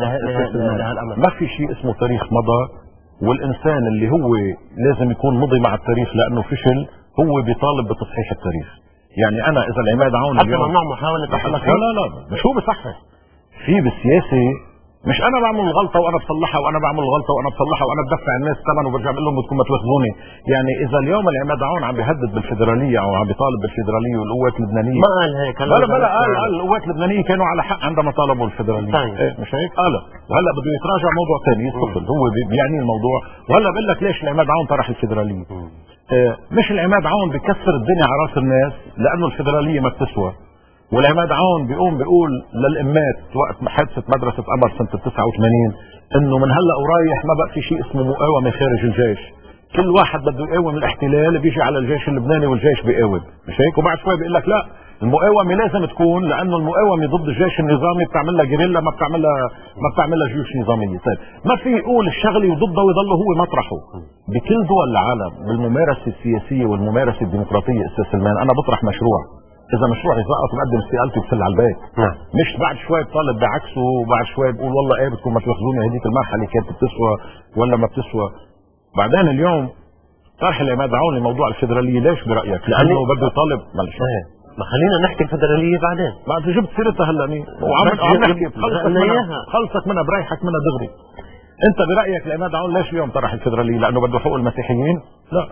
S2: لهالأمر؟
S3: ما في شيء اسمه تاريخ مضى، والإنسان اللي هو لازم يكون مضي مع التاريخ لأنه فشل هو بيطالب بتصحيح التاريخ. يعني أنا إذا العماد عون
S2: اليوم ممنوع محاولة تصحيح.
S3: لا لا لا شو بصحح؟ في بالسياسة مش انا بعمل الغلطه وانا بصلحها وانا بعمل الغلطه وانا بصلحها وانا بدفع الناس ثمن وبرجع بقول لهم بدكم ما تواخذوني. يعني اذا اليوم العماد عون عم بيهدد بالفيدراليه او عم بيطالب بالفيدراليه والقوات اللبنانيه،
S2: ما قال هيك.
S3: بلا بلا قال قال القوات اللبنانيه كانوا على حق عندما طالبوا الفيدراليه. ايه مش هيك؟ قال وهلا بده يتراجع موضوع ثاني يستقل، هو بيعني الموضوع. وهلا بقول لك ليش العماد عون طرح الفيدراليه. اه مش العماد عون بكسر الدنيا على راس الناس لانه الفيدراليه ما بتسوى، والعماد عون بيقوم بيقول للامات وقت حادثه مدرسه قمر سنه تسعة وثمانين انه من هلا ورايح ما بقى في شيء اسمه مقاومه خارج الجيش، كل واحد بده يقاوم الاحتلال بيجي على الجيش اللبناني والجيش بيقاوم، مش هيك؟ وبعد شوي بيقول لك لا المقاومه لازم تكون لانه المقاومه ضد الجيش النظامي بتعمل لها جريلا ما بتعمل لها ما بتعمل لها جيوش نظاميه. طيب ما في يقول الشغله وضده ويضل هو مطرحه. بكل دول العالم بالممارسه السياسيه والممارسه الديمقراطيه استاذ سلمان انا بطرح مشروع، اذا مشروع يسقط بقدم استقالتي وبفل على البيت. نعم. مش بعد شوي بطالب بعكسه وبعد شوي بقول والله ايه بدكم ما تاخذوني هذيك المرحله كانت بتسوى ولا ما بتسوى. بعدين اليوم طرح العماد عون لموضوع الفيدراليه ليش برايك؟ لانه بده يطالب معلش
S2: ما خلينا نحكي الفيدراليه بعدين.
S3: بعد جبت سيرتها هلا مين؟ وعم نحكي خلصت منها خلصت منها بريحك منها دغري. انت برايك العماد عون ليش اليوم طرح الفيدراليه؟ لانه بده حقوق المسيحيين؟ لا،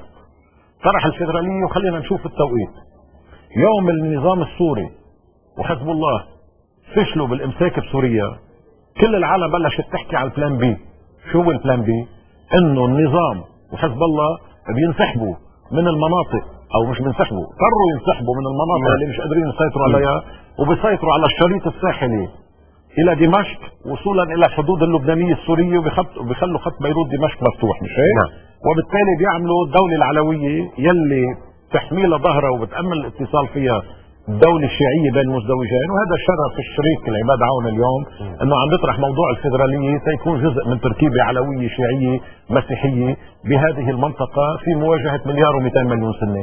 S3: طرح الفيدراليه وخلينا نشوف التوقيت. يوم النظام السوري وحزب الله فشلوا بالامساك بسوريا كل العالم بلشت تحكي على البلان بي. شو هو البلان بي؟ انه النظام وحزب الله بينسحبوا من المناطق او مش بينسحبوا قرروا ينسحبوا من المناطق اللي مش قادرين يسيطروا عليها وبيسيطروا على الشريط الساحلي الى دمشق وصولا الى الحدود اللبنانيه السوريه وبيخلوا خط بيروت دمشق مفتوح، مش هيك؟ وبالتالي بيعملوا الدوله العلويه يلي تحميلها ظهرها وبتأمن الاتصال فيها الدولة الشيعية بين مزدوجين. وهذا شرف الشريك العماد عون اليوم انه عم بيطرح موضوع الفيدرالية تيكون جزء من تركيبة علوية شيعية مسيحية بهذه المنطقة في مواجهة مليار ومئتين مليون سنة.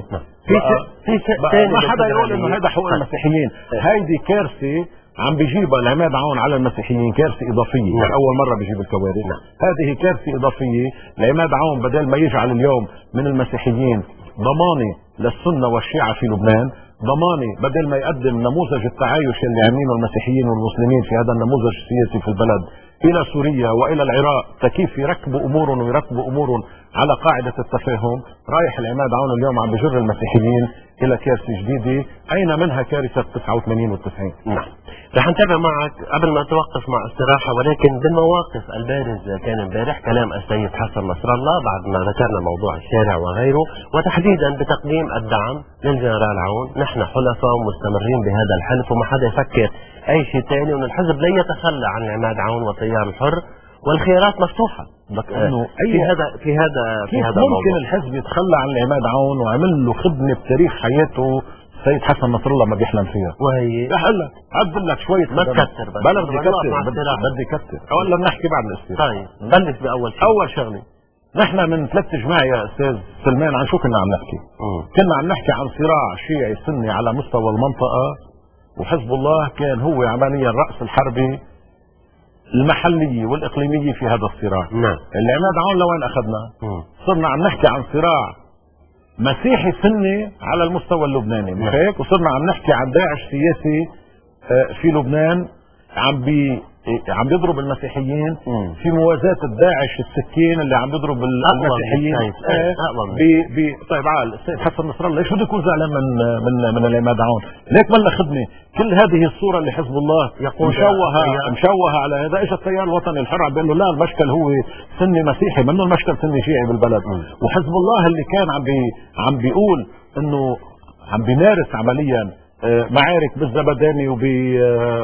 S3: في ما حدا يقول انه هذا حقوق المسيحيين. هيدي كارثة عم بيجيبها العماد عون على المسيحيين، كارثة إضافية. نعم. أول مرة بيجيب الكوارث. نعم. هذه كارثة إضافية. العماد عون بدل ما يجعل اليوم من المسيحيين ضمانة للسنة والشيعة في لبنان، ضمانة بدل ما يقدم نموذج التعايش اللي عاملينه المسيحيين والمسلمين في هذا النموذج السياسي في البلد إلى سوريا وإلى العراق كيف يركبوا أمورهم ويركبوا أمورهم على قاعدة التفاهم، رايح العماد عون اليوم عم بجر المسيحيين إلى كارثة جديدة أين منها كارثة تسعة وثمانين والتسعين.
S2: نعم. رح نتابع معك قبل ما نتوقف مع استراحة، ولكن بالمواقف البارز كان امبارح كلام السيد حسن نصر الله بعد ما ذكرنا موضوع الشارع وغيره، وتحديدا بتقديم الدعم للجنرال عون. نحن حلفاء ومستمرين بهذا الحلف وما حدا يفكر اي شيء ثاني، وان الحزب لن يتخلى عن العماد عون والتيار الحر والخيارات مفتوحه.
S3: انه
S2: في هذا في هذا في هذا
S3: ممكن
S2: الموضوع
S3: الحزب يتخلى عن العماد عون وعمل له خدمه بتاريخ حياته السيد حسن نصر الله ما بيحلم فيها،
S2: وهي
S3: رح اقول لك عدل لك شويه
S2: ما تكتر بس
S3: بلا بدي كتر بدي كتر ولا بنحكي بعد الاستيلاء.
S2: طيب نبلش باول شيء.
S3: اول شغله نحن من ثلاث جماع يا استاذ سلمان عن شو كنا عم نحكي؟ مم. كنا عم نحكي عن صراع شيعي سني على مستوى المنطقه، وحزب الله كان هو عمليا الراس الحربي المحليه والاقليميه في هذا الصراع.
S2: نعم.
S3: العماد عون لوين اخذنا؟ مم. صرنا عم نحكي عن صراع مسيحي سني على المستوى اللبناني، مش هيك؟ وصرنا عم نحكي عن داعش سياسي في لبنان عم بي عم بيضرب المسيحيين في موازاة الداعش السكين اللي عم بيضرب المسيحيين. بي بي طيب عال السيد حسن نصر الله ليش بده يكون زعلان من من من العماد عون؟ ليك بلا خدمه كل هذه الصوره اللي حزب الله مشوهه مشوهه على هذا. اجى التيار الوطني الحر عم بيقول له لا المشكل هو سني مسيحي، منه المشكل سني شيعي بالبلد. وحزب الله اللي كان عم بي عم بيقول انه عم بيمارس عمليا معارك بالزبداني وبي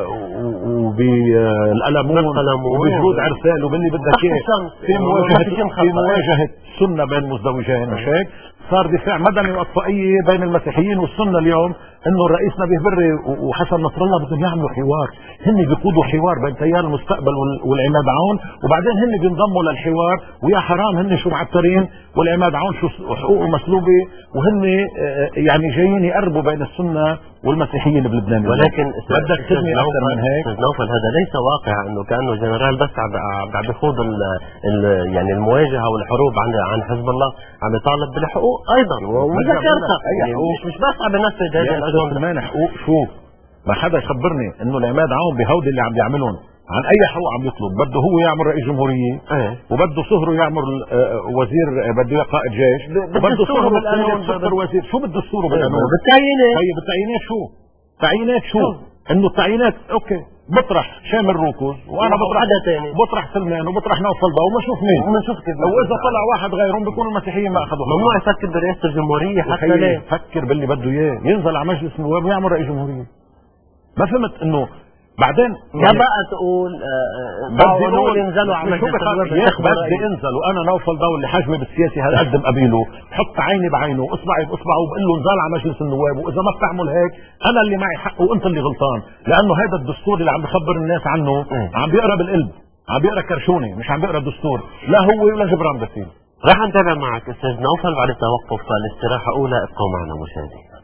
S3: وبالقلمون وبجرود عرسال وباللي بدك اياه في مواجهه في مواجهه سنه بين مزدوجين، مش هيك؟ صار دفاع مدني واطفائيه بين المسيحيين والسنه اليوم، انه الرئيس نبيه بري وحسن نصر الله بدهم يعملوا حوار، هن بيقودوا حوار بين تيار المستقبل والعماد عون، وبعدين هن بينضموا للحوار، ويا حرام هن شو معترين والعماد عون شو حقوقه مسلوبه، وهن يعني جايين يقربوا بين السنه والمسيحيين بلبنان.
S2: ولكن
S3: بدك تبني اكثر من هيك.
S2: نوفل هذا ليس واقع انه كانه جنرال بس عم بيخوض يعني المواجهه والحروب عن عن حزب الله، عم يطالب بالحقوق ايضا وذكرتها، يعني مش مش بس عم بينفذ هذه
S3: الاجنده. حقوق شو؟ ما حدا يخبرني انه العماد عون بهودي اللي عم بيعملون عن اي حقوق عم يطلب. بده هو يعمل رئيس جمهوريه اه. وبده صهره يعمل وزير، بده قائد جيش، وبده صهره بالقانون صفر وزير. شو بده الصوره بالقانون؟
S2: بالتعيينات.
S3: طيب التعيينات شو؟ تعيينات شو؟ انه التعيينات اوكي بطرح شامل روكوز وانا بطرح بطرح سلمان وبطرح نوفل ضوء وما اشوف مين
S2: وما نشوف كيف.
S3: واذا طلع واحد غيرهم بيكونوا المسيحيين ما اخذوا.
S2: ممنوع يفكر برئاسه الجمهوريه حتى ليه؟
S3: يفكر باللي بده اياه، ينزل على مجلس النواب ويعمل رئيس جمهوريه. ما فهمت انه بعدين
S2: يعني بقى تقول بدي اقول ينزلوا على مجلس النواب
S3: بدي انزل وانا نوفل ضوء اللي حجمي بالسياسي هذا قدم قبيله، حط عيني بعينه واصبعي باصبعه وبقول له انزل على مجلس النواب، واذا ما بتعمل هيك انا اللي معي حق وانت اللي غلطان، لانه هذا الدستور اللي عم بخبر الناس عنه عم بيقرا بالقلب، عم بيقرا كرشوني مش عم بيقرا دستور، لا هو ولا جبران بسيل.
S2: راح نتابع معك استاذ نوفل بعد التوقف الاستراحه اولى. ابقوا معنا مشاهدينا.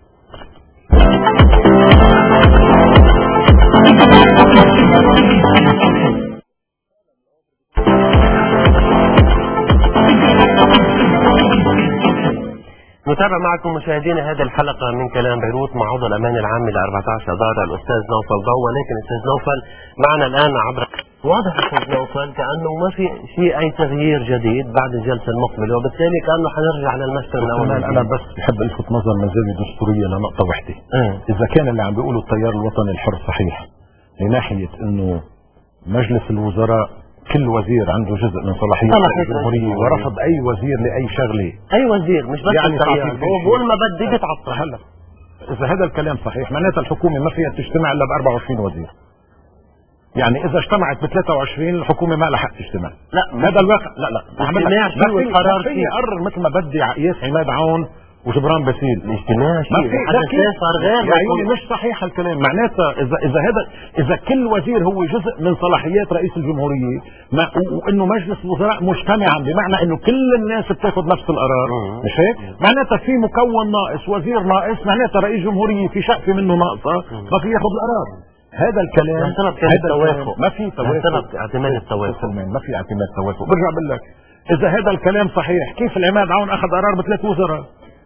S2: نتابع معكم مشاهدينا هذه الحلقة من كلام بيروت مع عضو الأمان العام ل أربعة عشر أذار الأستاذ نوفل ضوء. ولكن أستاذ نوفل معنا الآن عبر واضح أستاذ نوفل كأنه ما في شيء أي تغيير جديد بعد الجلسة المقبلة، وبالتالي كأنه حنرجع للمشتر الأول.
S3: أنا بس بحب ألفت نظر من زاوية دستورية لنقطة وحدة. اه. إذا كان اللي عم بيقوله التيار الوطني الحر صحيح لناحية إنه مجلس الوزراء كل وزير عنده جزء من صلاحية الجمهورية ورفض أي وزير لأي شغلة،
S2: أي وزير مش بس يعني التيار، هو بقول ما بدي بتعطل.
S3: هلا إذا هذا الكلام صحيح معناتها الحكومة ما فيها تجتمع إلا ب أربعة وعشرين وزير. يعني إذا اجتمعت ب ثلاثة وعشرين الحكومة ما لها حق تجتمع.
S2: لا
S3: هذا الواقع. لا لا
S2: اجتماع شيء والقرار
S3: فيه يقرر مثل ما بدي قياس عماد عون وجبران باسيل.
S2: الاجتماع شيء صار غير
S3: يعني مش صحيح الكلام. معناتها اذا اذا هذا اذا كل وزير هو جزء من صلاحيات رئيس الجمهوريه وانه مجلس الوزراء مجتمعا بمعنى انه كل الناس بتاخذ نفس القرار، مش هيك؟ معناتها في مكون ناقص، وزير ناقص، معناتها رئيس جمهوريه في شقفه منه ناقصه ما في ياخذ القرار. هذا الكلام
S2: هذا التوافق
S3: ما في توافق،
S2: اعتماد التوافق
S3: ما في اعتماد توافق. برجع بقول لك اذا هذا الكلام صحيح كيف العماد عون اخذ قرار بثلاث وزراء؟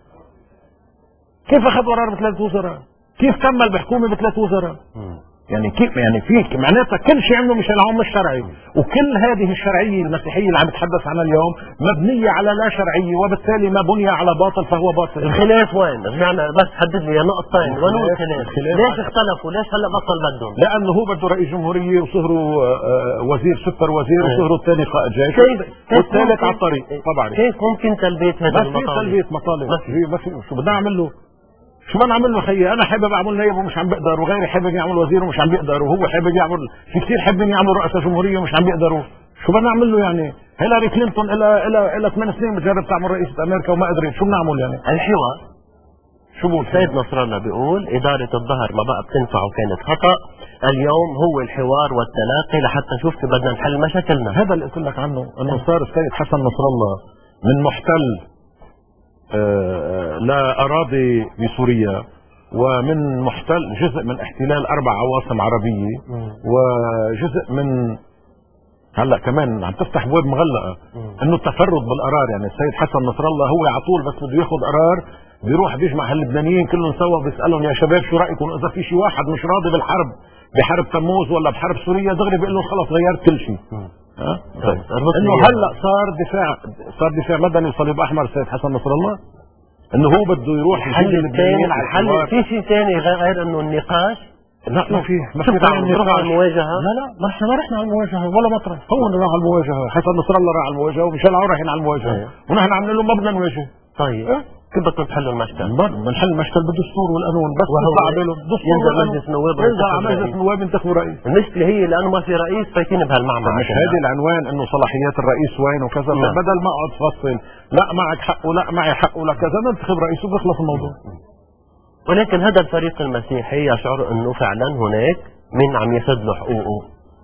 S3: كيف اخذ قرار بثلاث وزراء؟ كيف كمل بحكومه بثلاث وزراء؟ يعني كيف يعني في معناتها كل شيء عمله ميشيل عون مش شرعي، وكل هذه الشرعيه المسيحيه اللي عم بتحدث عنها اليوم مبنيه على لا شرعيه، وبالتالي ما بني على باطل فهو باطل.
S2: الخلاف وين؟ رجعنا بس حدد لي نقطتين، وين هو الخلاف؟ ليش اختلفوا؟ ليش هلا بطل بدهم؟
S3: لانه هو بده رئيس جمهوريه وصهره وزير سوبر وزير وصهره الثاني قائد جيش والثالث على الطريق. طبعا
S2: كيف ممكن تلبيه هذا المطالب؟
S3: ما في تلبيه مطالب، ما في. شو بدنا نعمل له؟ شو بدنا نعمل له خيي؟ انا حابب اعمل نائب ومش عم بقدر، وغيري حابب يعمل وزير ومش عم بيقدر، وهو حابب يعمل، في كثير حابين يعملوا رئاسة جمهورية ومش عم بيقدروا. شو بدنا نعمل له يعني؟ هيلاري كلينتون لها لها لها ثمان سنين بتجرب تعمل رئيسة امريكا وما قدرت، شو بنعمل يعني؟
S2: الحوار.
S3: شو بقول؟
S2: سيد نصر الله بيقول إدارة الظهر ما بقى بتنفع وكانت خطأ، اليوم هو الحوار والتلاقي لحتى نشوف كيف بدنا نحل مشاكلنا.
S3: هذا اللي قلت لك عنه، انه صار السيد حسن نصر الله من محتل آه لا أراضي بسوريا ومن محتل جزء من احتلال أربع عواصم عربية وجزء من هلا كمان عم تفتح ابواب مغلقه انه التفرد بالقرار. يعني السيد حسن نصر الله هو على طول بس بده ياخذ قرار بيروح بيجمع هاللبنانيين كلهم سوا بيسالهم يا شباب شو رايكم اذا في شي واحد مش راضي بالحرب بحرب تموز ولا بحرب سوريا دغري بيقول لهم خلص غيرت كل شيء. ها طيب انه هلا صار دفاع صار دفاع مدني وصليب احمر السيد حسن نصر الله انه هو بده يروح
S2: الحل الثاني على الحل في شيء ثاني غير انه النقاش.
S3: لا ما في ما في
S2: نروح على المواجهه.
S3: لا لا ما احنا ما رحنا على المواجهه ولا مطرح. هو اللي راح على المواجهه، حسن نصر الله راح على المواجهه وميشيل عون رايحين على المواجهه
S2: أيه.
S3: ونحن عم نقول لهم ما بدنا نواجه.
S2: طيب أه؟ كيف بدكم تحلوا المشكل؟
S3: بنحل المشكل بالدستور والقانون بس نطلع عليهم
S2: ينزل مجلس النواب
S3: ينزل على مجلس النواب ينتخبوا رئيس.
S2: المشكله هي لانه ما في رئيس فايتين بهالمعمعة.
S3: مش هذه العنوان انه صلاحيات الرئيس وين وكذا. لا. بدل ما اقعد فصل لا معك حق ولا معي حق ولا كذا ننتخب رئيس وبيخلص الموضوع.
S2: ولكن هذا الفريق المسيحي يشعر انه فعلا هناك من عم يسد له حقوقه.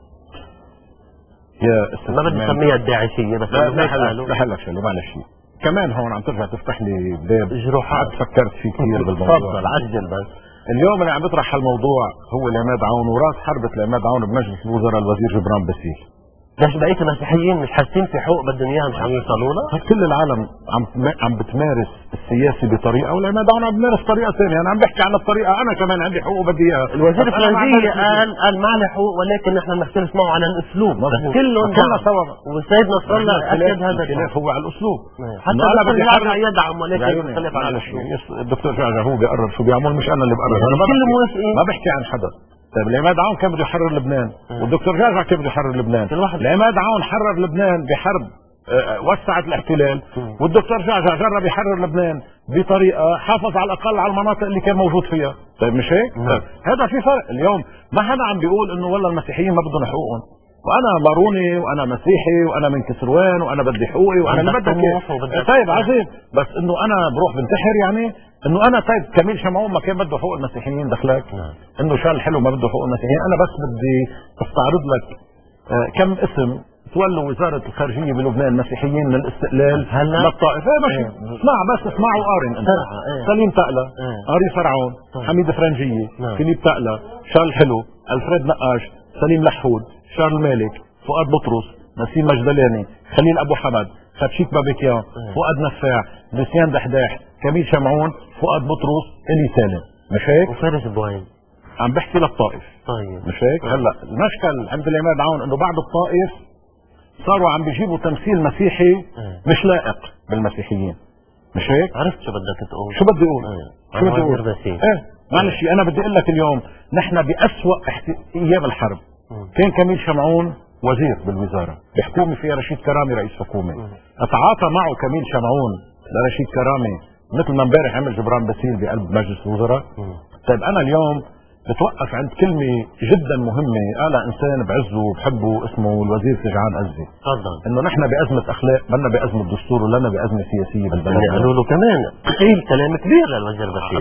S3: يا
S2: ما بدي اسميها الداعشيه بس
S3: لا لا لك شغله معلش كمان هون عم ترجع تفتح لي باب
S2: جروحات
S3: فكرت فيه كثير بالموضوع.
S2: تفضل عجل بس.
S3: اليوم اللي عم بيطرح هالموضوع هو العماد عون وراس حربة العماد عون بمجلس الوزراء الوزير جبران باسيل.
S2: ليش بقية المسيحيين مش حاسين في حقوق بدهم اياها مش عم يوصلوا لها؟
S3: كل العالم عم عم بتمارس السياسه بطريقه والعماد عون عم بيمارس طريقه ثانيه. انا عم بحكي عن الطريقه انا كمان عندي حقوق بدي اياها.
S2: الوزير الفرنسي قال قال ما لي حقوق ولكن نحن بنختلف معه على الاسلوب. بس كلهم
S3: كلنا سوا
S2: والسيد نصر الله اكد هذا
S3: الخلاف هو على الاسلوب.
S2: حتى انا بدي يرجع يدعم ولكن يختلف على الاسلوب.
S3: الدكتور جعجع هو بيقرر شو بيعمل مش انا اللي بقرر. انا
S2: كل موافقين
S3: ما بحكي عن حدا. طيب العماد عون كان بده يحرر لبنان والدكتور جعجع كيف بده يحرر لبنان. العماد عون حرر لبنان بحرب أه وسعت الاحتلال والدكتور جعجع جرب يحرر لبنان بطريقه حافظ على الاقل على المناطق اللي كان موجود فيها. طيب مش هيك؟ طيب هذا في فرق. اليوم ما حدا عم بيقول انه والله المسيحيين ما بدهم حقوقهم وانا ماروني وانا مسيحي وانا من كسروان وانا بدي حقوقي وانا اللي بدك اياه. طيب عظيم بس انه انا بروح بنتحر يعني انه انا طيب كميل شمعون ما كان بده حقوق المسيحيين دخلك انه شال حلو ما بده حقوق المسيحيين. انا بس بدي استعرض لك آه كم اسم تولوا وزارة الخارجية بلبنان مسيحيين من الاستقلال للطائف. ايه ماشي اسمع بس اسمع وقارن انت. سليم تقلى قاري فرعون حميد فرنجية فيليب تقلى شارل حلو الفريد نقاش سليم لحود شارل مالك فؤاد بطرس نسيم مجدلاني خليل ابو حمد خبشيك بابكيان فؤاد نفاع لوسيان دحداح كميل شمعون فؤاد بطرس الي سالم. مش هيك؟
S2: وفارس بوين
S3: عم بحكي للطائف.
S2: طيب
S3: مش هيك؟ هلا المشكل عند العماد عون انه بعد الطائف صاروا عم بيجيبوا تمثيل مسيحي مش لائق بالمسيحيين. مش هيك؟
S2: عرفت شو بدك تقول.
S3: شو بدي اقول؟ شو بدي اقول؟ ايه معلش انا بدي اقول لك اليوم نحن بأسوأ ايام الحرب كان كميل شمعون وزير بالوزاره بحكومه فيها رشيد كرامي رئيس حكومه. اتعاطى معه كميل شمعون لرشيد كرامي مثل ما امبارح عمل جبران باسيل بقلب مجلس الوزراء. طيب انا اليوم بتوقف عند كلمه جدا مهمه قالها انسان بعزه وبحبه اسمه الوزير سجعان أزي.
S2: تفضل.
S3: انه نحن بازمه اخلاق بدنا بازمه دستور ولنا بازمه سياسيه بالبلد.
S2: اللي قالوا له كمان قيل كلام كبير للوزير بشير.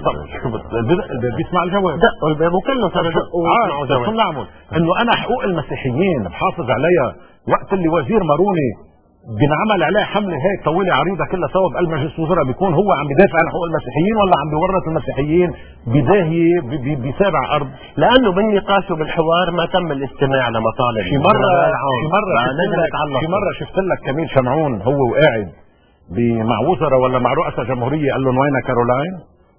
S3: طبعا بيسمع الجواب
S2: دقوا الباب وكله صار يدقوا
S3: اه شو نعمل؟ انه انا حقوق المسيحيين بحافظ عليها وقت اللي وزير ماروني بنعمل عليه حمله هيك طويله عريضه كلها سوا بقلب مجلس الوزراء بيكون هو عم بيدافع عن حقوق المسيحيين ولا عم بيورط المسيحيين بداهيه بسابع ارض؟
S2: لانه بالنقاش وبالحوار ما تم الاستماع لمطالب.
S3: في مره في مره في مره شفت لك كميل شمعون هو وقاعد مع وزراء ولا مع رؤساء جمهوريه قال لهم وين كارولاين؟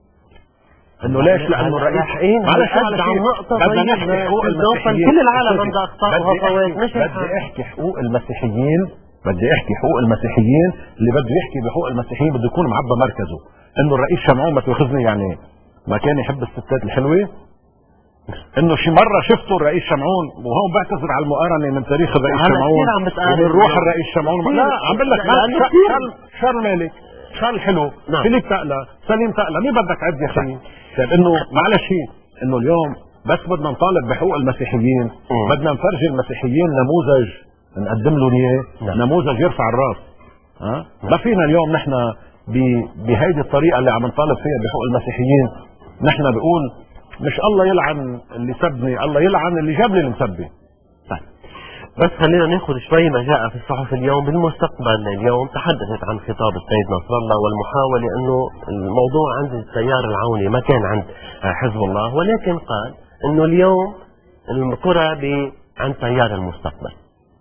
S3: انه ليش؟ لانه الرئيس
S2: معلش عن نقطه
S3: بدنا نحكي حقوق المسيحيين.
S2: كل العالم عندها اخطاء وهفوات. مش
S3: بدي احكي حقوق المسيحيين بدي احكي حقوق المسيحيين اللي بده يحكي بحقوق المسيحيين بده يكون معبى مركزه. انه الرئيس شمعون ما تاخذني يعني ما كان يحب الستات الحلوه. انه شي مره شفته الرئيس شمعون وهون بعتذر على المقارنه من تاريخ الرئيس شمعون ومن روح الرئيس شمعون. لا عم بقول لك شارل مالك شارل حلو فيليب تقلى سليم تقلى مين بدك عد يا اخي؟ طيب انه معلش انه اليوم بس بدنا نطالب بحقوق المسيحيين بدنا نفرجي المسيحيين نموذج نقدم لهم اياه نموذج يرفع الراس. ها ما فينا اليوم نحن بهيدي الطريقه اللي عم نطالب فيها بحقوق المسيحيين نحن بقول مش الله يلعن اللي سبني الله يلعن اللي جاب لي المسبي.
S2: طيب بس خلينا ناخذ شوي ما جاء في الصحف اليوم. بالمستقبل اليوم تحدثت عن خطاب السيد نصر الله والمحاولة انه الموضوع عند التيار العوني ما كان عند حزب الله ولكن قال انه اليوم الكرة عند تيار المستقبل.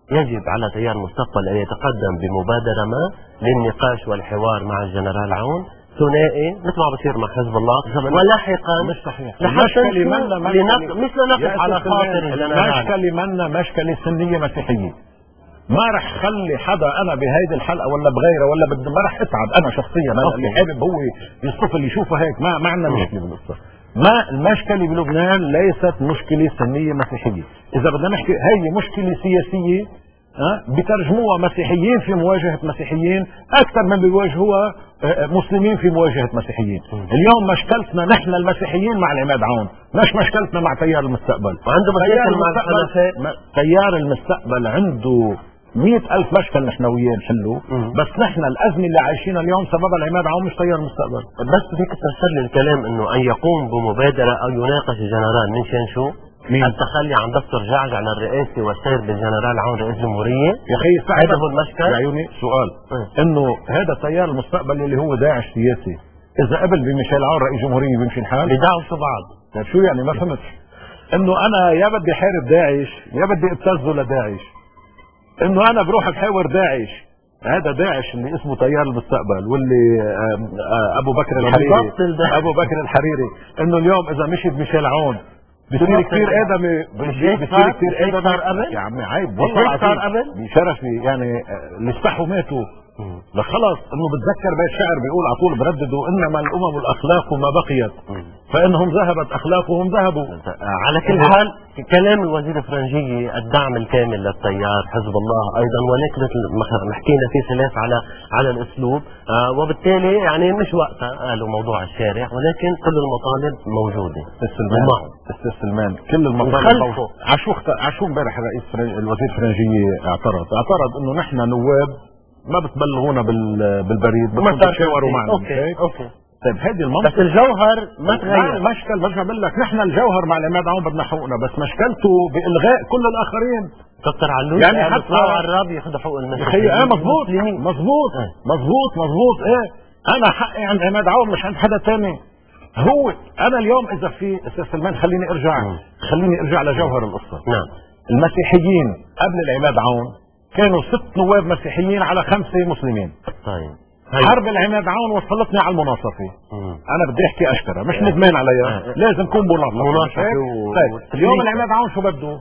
S2: يجب على تيار المستقبل أن يتقدم بمبادرة ما للنقاش والحوار مع الجنرال عون ثنائي مثل ما بصير مع حزب الله، ولاحقا
S3: مش صحيح
S2: لحتى لنق... مش لنقف على خاطر الجنرال.
S3: مشكلة منا مشكلة سنية مسيحية. ما رح خلي حدا انا بهيدي الحلقه ولا بغيرها ولا بدي ما رح اتعب انا شخصيا. انا اللي حابب هو يصطف اللي يشوفه هيك. ما ما عندنا مشكله بالقصه. ما المشكله بلبنان ليست مشكله سنيه مسيحيه. اذا بدنا نحكي هي مشكله سياسيه ها بترجموها مسيحيين في مواجهه مسيحيين اكثر من بيواجهوها مسلمين في مواجهه مسيحيين. اليوم مشكلتنا نحن المسيحيين مع العماد عون، مش مشكلتنا مع تيار المستقبل.
S2: وعنده
S3: تيار المستقبل تيار المستقبل عنده مئة ألف مشكل نحن وياه نحله، بس نحن الأزمة اللي عايشينها اليوم سببها العماد عون مش تيار المستقبل.
S2: بس فيك تفسر لي الكلام انه ان يقوم بمبادرة او يناقش الجنرال من شان شو؟
S3: مين؟
S2: التخلي عن دفتر جعج عن الرئاسة والسير بالجنرال عون رئيس جمهورية.
S3: يا اخي
S2: هذا هو المشكل.
S3: يا عيوني سؤال اه. انه هذا تيار المستقبل اللي هو داعش سياسي اذا قبل بميشيل عون رئيس جمهورية بيمشي الحال؟
S2: بدعوا شو بعض.
S3: طيب شو يعني ما فهمت؟ انه انا يا بدي حارب داعش يا بدي ابتزه لداعش. انه انا بروح بحاور داعش، هذا داعش اللي اسمه تيار المستقبل واللي ابو بكر الحريري ابو بكر الحريري انه اليوم اذا مشي بميشيل عون بصير كثير ادمي بصير كثير ادمي يا عمي عيب والله العظيم بشرفي يعني اللي استحوا ماتوا. لخلص انه بتذكر بيت شعر بيقول على طول برددوا انما الامم الاخلاق ما بقيت فانهم ذهبت اخلاقهم ذهبوا.
S2: على كل حال كلام الوزير الفرنجي الدعم الكامل للتيار حزب الله ايضا، ولكن مثل ما حكينا في خلاف على على الاسلوب آه وبالتالي يعني مش وقتها قالوا موضوع الشارع، ولكن كل المطالب موجوده.
S3: استسلمان استسلمان كل المطالب موجوده. عشو عشو امبارح الرئيس الوزير الفرنجي اعترض اعترض انه نحن نواب ما بتبلغونا بالبريد بس بتشاوروا معنا.
S2: اوكي اوكي
S3: طيب هذه المنطقة
S2: بس الجوهر ما تغير.
S3: مشكل برجع بقول لك نحن الجوهر مع العماد عون بدنا حقوقنا، بس مشكلته بالغاء كل الاخرين.
S2: دكتور علوش
S3: يعني حتى
S2: عراب ياخذوا حقوق
S3: المسيحيين. اه مضبوط مضبوط مضبوط مضبوط ايه انا حقي عند عماد عون مش عند حدا ثاني. هو انا اليوم اذا في استاذ سلمان خليني ارجع خليني ارجع لجوهر القصه.
S2: نعم
S3: المسيحيين قبل العماد عون كانوا ست نواب مسيحيين على خمسه مسلمين.
S2: طيب
S3: حرب العماد عون وصلتني على المناصفه. انا بدي احكي اشترى مش ندمان عليها لازم كون مناصفه. طيب اليوم العماد عون شو بده؟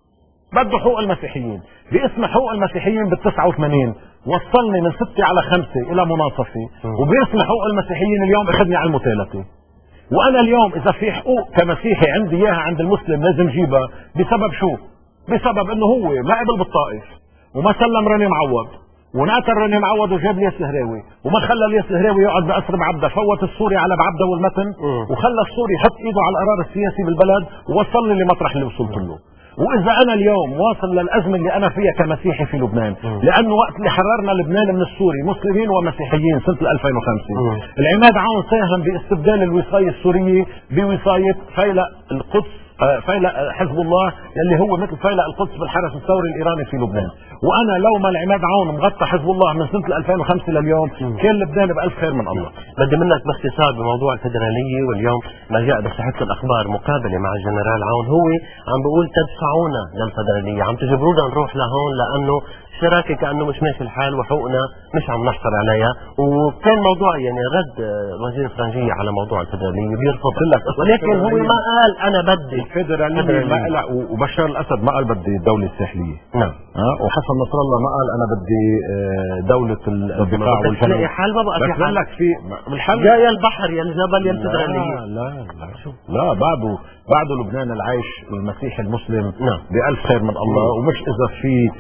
S3: بده حقوق المسيحيين باسم حقوق المسيحيين بال تسعة وثمانين وصلني من ستة على خمسة الى مناصفه، وباسم حقوق المسيحيين اليوم اخذني على المثالثه. وانا اليوم اذا في حقوق كمسيحي عندي اياها عند المسلم لازم جيبها. بسبب شو؟ بسبب انه هو ما قبل بالطائف وما سلم راني معوض ونقتل راني معوض وجاب الياس الهراوي وما خلى الياس الهراوي يقعد بقصر بعبده، فوت السوري على بعبده والمتن وخلى السوري يحط ايده على القرار السياسي بالبلد ووصلني لمطرح اللي وصلت له. واذا انا اليوم واصل للازمه اللي انا فيها كمسيحي في لبنان، لانه وقت اللي حررنا لبنان من السوري مسلمين ومسيحيين سنه ألفين وخمسة العماد عون ساهم باستبدال الوصايه السوريه بوصايه فيلق القدس فيلق حزب الله اللي هو مثل فيلق القدس بالحرس الثوري الايراني في لبنان. وانا لو ما العماد عون مغطى حزب الله من سنه ألفين وخمسة لليوم كان لبنان بألف خير من الله.
S2: بدي منك باختصار بموضوع الفدراليه، واليوم ما جاء بصحيفه الاخبار مقابله مع الجنرال عون هو عم بيقول تدفعونا للفدراليه، عم تجبرونا نروح لهون لانه شراكه كانه مش ماشي الحال وحقوقنا مش عم نحصل عليها. وكان موضوع يعني رد وزير الفرنجيه على موضوع الفدراليه بيرفض لك، ولكن هو ما قال انا بدي
S3: الفدراليه ما قال، وبشار الاسد ما قال بدي الدوله الساحليه.
S2: نعم
S3: ها وحسن نصر الله ما قال انا بدي دوله البقاع والجنوب.
S2: حال ما بقى في
S3: حال لك في الحل
S2: يا يا البحر يا الجبل يا الفدراليه.
S3: لا لا لا شو لا بعده بعده لبنان العيش المسيحي المسلم
S2: نعم
S3: بألف خير من الله. ومش اذا في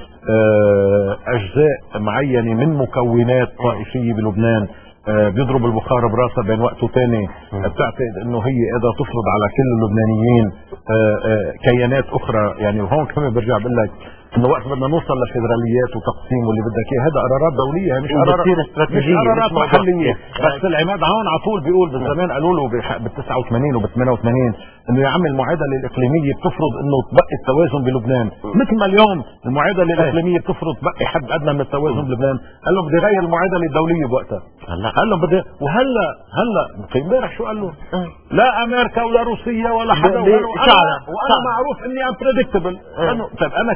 S3: اجزاء معينه من مكونات طائفيه بلبنان بيضرب البخار براسها بين وقت وثاني بتعتقد انه هي قادره تفرض على كل اللبنانيين كيانات اخرى. يعني وهون كمان برجع بقول لك انه وقت بدنا نوصل لفيدراليات وتقسيم واللي بدك اياه هذا قرارات دوليه مش قرارات مش قرارات محليه. بس العماد عون على طول بيقول بالزمان قالوا له بال تسعة وثمانين وبال ثمانية وثمانين انه يا عم المعادله الاقليميه بتفرض انه تبقي التوازن بلبنان مثل ما اليوم المعادله الاقليميه بتفرض تبقي حد ادنى من التوازن بلبنان. قال له بدي غير المعادله الدوليه بوقتها. قال له بدي وهلا هلا امبارح شو قال له؟ لا امريكا ولا روسيا ولا حدا وانا, وأنا معروف اني امبريدكتبل. طيب انا كيف بدي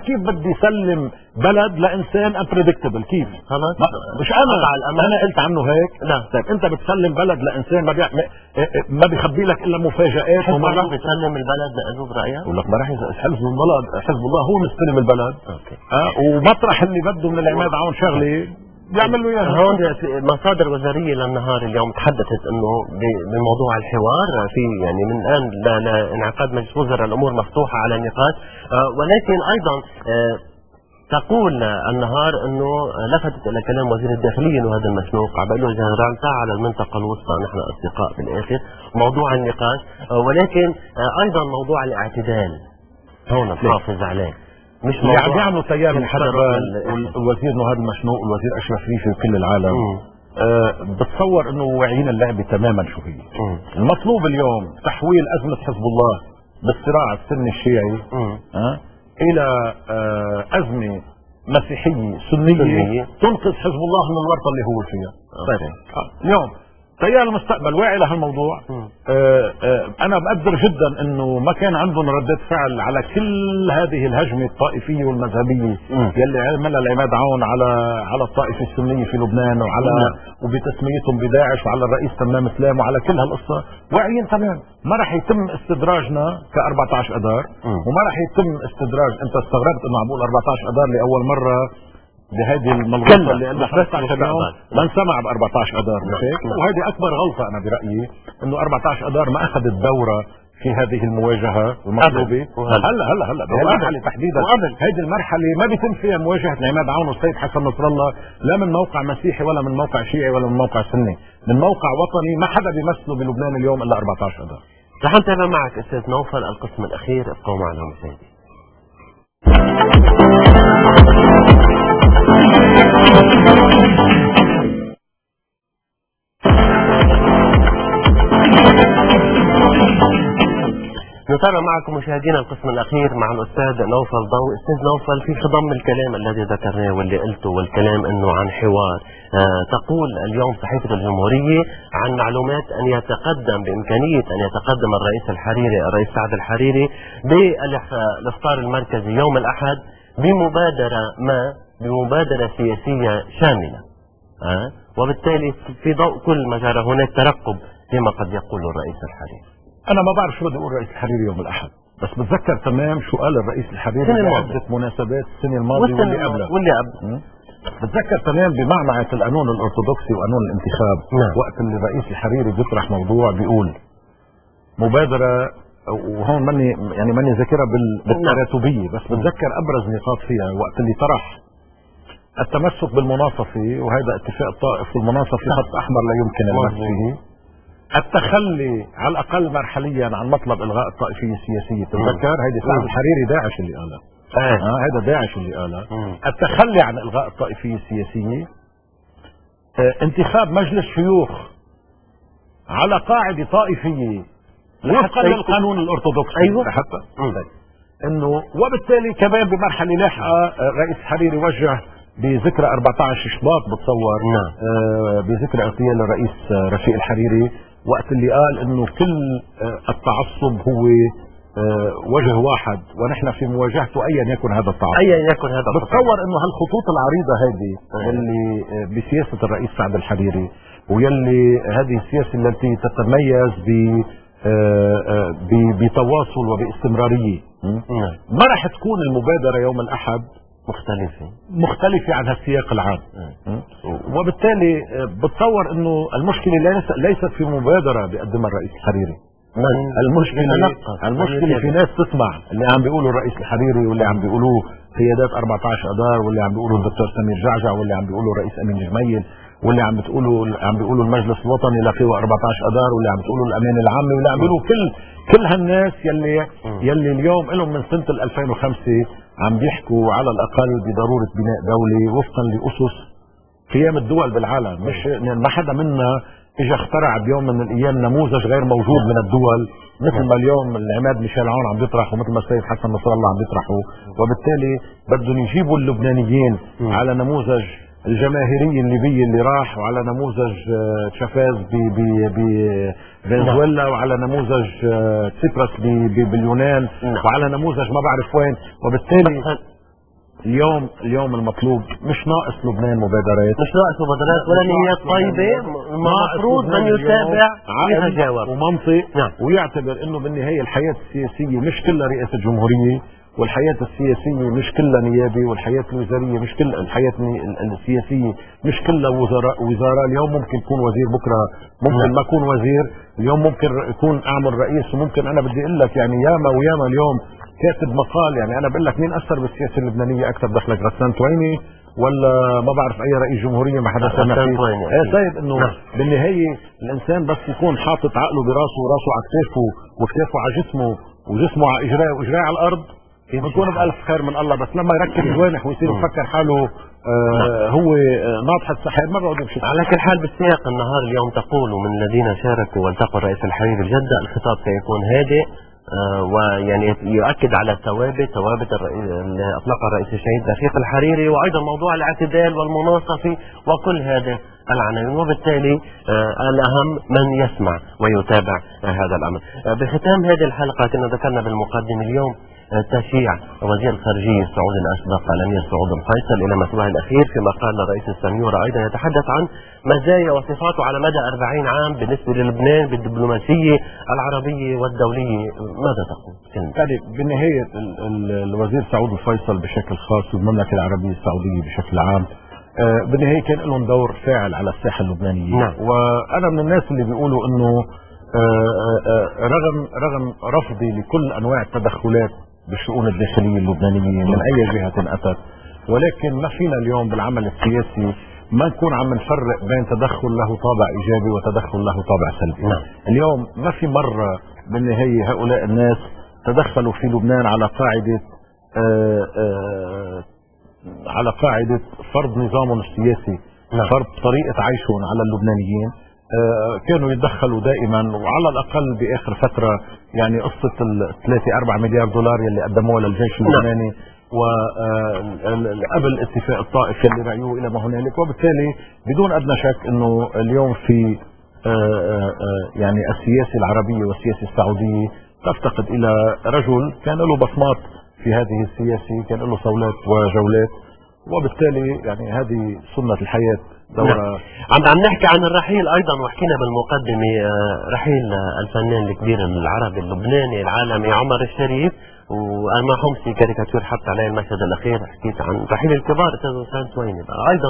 S3: بدي يسلم بلد لانسان انبريدكتبل. كيف؟
S2: خلاص
S3: مش انا انا قلت عنه هيك؟
S2: لا.
S3: طيب انت بتسلم بلد لانسان ما بي... ما بيخبي لك الا مفاجآت.
S2: حزب الله بيسلم البلد له برايك؟
S3: بقول لك ما راح حزب الله حزب الله هو مستلم البلد.
S2: اوكي.
S3: اه ومطرح اللي بده من العماد عون شغله بيعمل له اياها.
S2: هون مصادر وزاريه للنهار اليوم تحدثت انه بموضوع الحوار في يعني من الان لانعقاد مجلس وزراء الامور مفتوحه على النقاش، ولكن ايضا تقول النهار انه لفتت الى كلام وزير الداخليه انه هذا المشنوق عم له جنرال تعال على المنطقه الوسطى نحن اصدقاء بالاخر موضوع النقاش، ولكن ايضا موضوع الاعتدال هون نحافظ عليه. مش
S3: اللي عم يعملوا تيار الحربان والوزير نهاد المشنوق والوزير اشرف ريفي وكل العالم أه بتصور انه واعيين اللعبه تماما شو هي. مم. المطلوب اليوم تحويل ازمه حزب الله بالصراع السني الشيعي أه الى أه ازمه مسيحيه سنيه, سنية تنقذ حزب الله من الورطه اللي هو فيها. طيب أه. اليوم تيار المستقبل واعي لهالموضوع. آه آه انا بقدر جدا انه ما كان عندهم ردة فعل على كل هذه الهجمة الطائفية والمذهبية م. يلي عملها العماد عون على على الطائفة السنية في لبنان وعلى م. وبتسميتهم بداعش وعلى الرئيس تمام سلام وعلى كل هالقصة واعيين تمام. ما راح يتم استدراجنا ك أربعة عشر اذار وما راح يتم استدراج. انت استغربت انه عم بقول أربعة عشر اذار لاول مرة بهذه الملغوطه اللي قلنا خمسة عشر يوم ما انسمع ب أربعة عشر اذار. مش هيك؟ وهذه اكبر غلطه انا برايي انه أربعة عشر اذار ما اخذت دوره في هذه المواجهه المطلوبه. هلا هلا هلا بهالمرحله تحديدا هذه المرحله ما بيتم فيها مواجهه العماد عون والسيد حسن نصر الله لا من موقع مسيحي ولا من موقع شيعي ولا من موقع سني، من موقع وطني ما حدا بيمثله بلبنان اليوم الا أربعة عشر اذار.
S2: رح نتابع معك استاذ نوفل القسم الاخير، ابقوا معنا مشاهدينا. نتابع معكم مشاهدينا القسم الاخير مع الاستاذ نوفل ضوء. استاذ نوفل، في خضم الكلام الذي ذكرناه واللي قلته والكلام انه عن حوار، آه تقول اليوم صحيفه الجمهوريه عن معلومات ان يتقدم بامكانيه ان يتقدم الرئيس الحريري الرئيس سعد الحريري بالافطار المركزي يوم الاحد بمبادره ما بمبادره سياسيه شامله. آه وبالتالي في ضوء كل ما جرى هناك ترقب لما قد يقول الرئيس الحريري.
S3: انا ما بعرف شو بده يقول الرئيس الحريري يوم الاحد، بس بتذكر تمام شو قال الرئيس الحريري بعدة مناسبات السنه الماضيه واللي قبلها
S2: واللي قبل.
S3: بتذكر تمام بمعمعة القانون الارثوذكسي وقانون الانتخاب.
S2: نعم.
S3: وقت اللي الرئيس الحريري بيطرح موضوع بيقول مبادره، وهون ماني يعني ماني ذاكرها بالتراتبيه بس بتذكر ابرز نقاط فيها وقت اللي طرح التمسك بالمناصفه، وهذا اتفاق الطائف والمناصفه خط احمر لا يمكن المس فيه. التخلي على الاقل مرحليا عن مطلب الغاء الطائفيه السياسيه. تتذكر هيدي سعد الحريري داعش اللي قالها. اه, آه هذا داعش اللي قالها. التخلي عن الغاء الطائفيه السياسيه. آه انتخاب مجلس شيوخ على قاعده طائفيه وفقا للقانون الارثوذكسي.
S2: ايوه
S3: حتى انه وبالتالي كمان بمرحله لاحقه الرئيس الحريري وجه بذكرى أربعة عشر شباط بتصور.
S2: نعم.
S3: آه بذكرى اغتيال الرئيس رفيق الحريري، وقت اللي قال انه كل آه التعصب هو آه وجه واحد ونحن في مواجهته ايا يكن هذا التعصب.
S2: ايا يكن هذا التعصب.
S3: بتصور انه هالخطوط العريضه هذه آه. اللي آه بسياسه الرئيس سعد الحريري، ويلي هذه السياسه التي تتميز ب آه آه بتواصل وباستمراريه، ما راح تكون المبادره يوم الاحد
S2: مختلفة
S3: مختلفة عن هالسياق العام. وبالتالي بتصور انه المشكلة ليست في مبادرة بيقدمها الرئيس الحريري. المشكلة المشكلة في ناس تسمع اللي عم بيقولوا الرئيس الحريري واللي عم بيقولوه قيادات أربعة عشر اذار واللي عم بيقولوا الدكتور سمير جعجع واللي عم بيقولوا الرئيس امين جميل واللي عم بتقولوا عم بيقولوا المجلس الوطني لقوى أربعة عشر اذار واللي عم بتقولوا الامانه العامه واللي عم بيقولوا كل كل هالناس يلي يلي اليوم لهم من سنه ألفين وخمسة عم بيحكوا على الاقل بضروره بناء دوله وفقا لاسس قيام الدول بالعالم. مش ما حدا منا اجى اخترع بيوم من الايام نموذج غير موجود من الدول مثل ما اليوم العماد ميشيل عون عم بيطرح ومثل ما السيد حسن نصر الله عم بيطرحوا. وبالتالي بدهم يجيبوا اللبنانيين على نموذج الجماهيري الليبي اللي راح، وعلى نموذج تشافاز بفنزويلا، وعلى نموذج تسيبراس باليونان، وعلى نموذج ما بعرف وين. وبالتالي اليوم اليوم المطلوب مش ناقص لبنان مبادرات،
S2: مش ناقص مبادرات ولا نيات طيبة، المفروض من يتابع ويتجاوب
S3: ومنطق
S2: نعم.
S3: ويعتبر انه بالنهاية الحياة السياسية مش كلها رئاسة جمهورية، والحياة السياسية مش كلها نيابي، والحياة الوزارية مش كل الحياة السياسية مش كلها وزراء وزارة. اليوم ممكن يكون وزير، بكرة ممكن ما يكون وزير، اليوم ممكن يكون اعمل رئيس، وممكن انا بدي اقول لك يعني ياما وياما اليوم كاتب مقال. يعني انا بقول لك مين اثر بالسياسة اللبنانية اكثر دخلك، غسان تويني ولا ما بعرف اي رئيس جمهورية ما حدا سمع فيه؟ ايه طيب انه
S2: نعم.
S3: بالنهاية الانسان بس يكون حاطط عقله براسه وراسه على كتافه وكتافه على جسمه وجسمه على اجراه واجراه على الارض بنكون بألف خير من الله. بس لما يركب جوانح ويصير يفكر حاله آه هو آه ناطح السحاب ما بقعد يمشي.
S2: على كل حال بالسياق النهار اليوم تقول من الذين شاركوا والتقوا الرئيس الحريري بالجدة الخطاب سيكون هادئ آه ويعني يؤكد على الثوابت ثوابت اللي اطلقها الرئيس الشهيد رفيق الحريري، وايضا موضوع الاعتدال والمناصفه وكل هذا العناوين، وبالتالي آه الاهم من يسمع ويتابع آه هذا الامر. آه بختام هذه الحلقه كنا ذكرنا بالمقدمه اليوم تشييع وزير الخارجية السعودي الأسبق الأمير سعود الفيصل إلى مسؤوله الأخير، فيما قال الرئيس السنيورة أيضا يتحدث عن مزايا وصفاته على مدى أربعين عام بالنسبة للبنان بالدبلوماسية العربية والدولية. ماذا تقول؟
S3: يعني بالنهاية الوزير سعود الفيصل بشكل خاص والمملكة العربية السعودية بشكل عام آه بالنهاية كان لهم دور فاعل على الساحة اللبنانية.
S2: نعم.
S3: وأنا من الناس اللي بيقولوا إنه آه آه رغم رغم رفضي لكل أنواع التدخلات بالشؤون الداخلية اللبنانية من أي جهة أتت، ولكن ما فينا اليوم بالعمل السياسي ما نكون عم نفرق بين تدخل له طابع إيجابي وتدخل له طابع سلبي.
S2: نعم.
S3: اليوم ما في مرة بالنهاية هؤلاء الناس تدخلوا في لبنان على قاعدة آآ آآ على قاعدة فرض نظامهم السياسي. نعم. فرض طريقة عيشهم على اللبنانيين. كانوا يتدخلوا دائما، وعلى الاقل باخر فتره يعني قصه الثلاثة أربعة مليار دولار يلي قدموها للجيش اللبناني وقبل اتفاق الطائف يلي رأيوه الى ما هنالك. وبالتالي بدون ادنى شك انه اليوم في يعني السياسه العربيه والسياسه السعوديه تفتقد الى رجل كان له بصمات في هذه السياسه، كان له صولات وجولات، وبالتالي يعني هذه سنه الحياه.
S2: نعم. عم عم نحكي عن الرحيل ايضا، وحكينا بالمقدمه رحيل الفنان الكبير العربي اللبناني العالمي عمر الشريف، وانا حمصي كاريكاتير حتى عليه المشهد الاخير حكيت عن رحيل الكبار استاذ غسان تويني ايضا.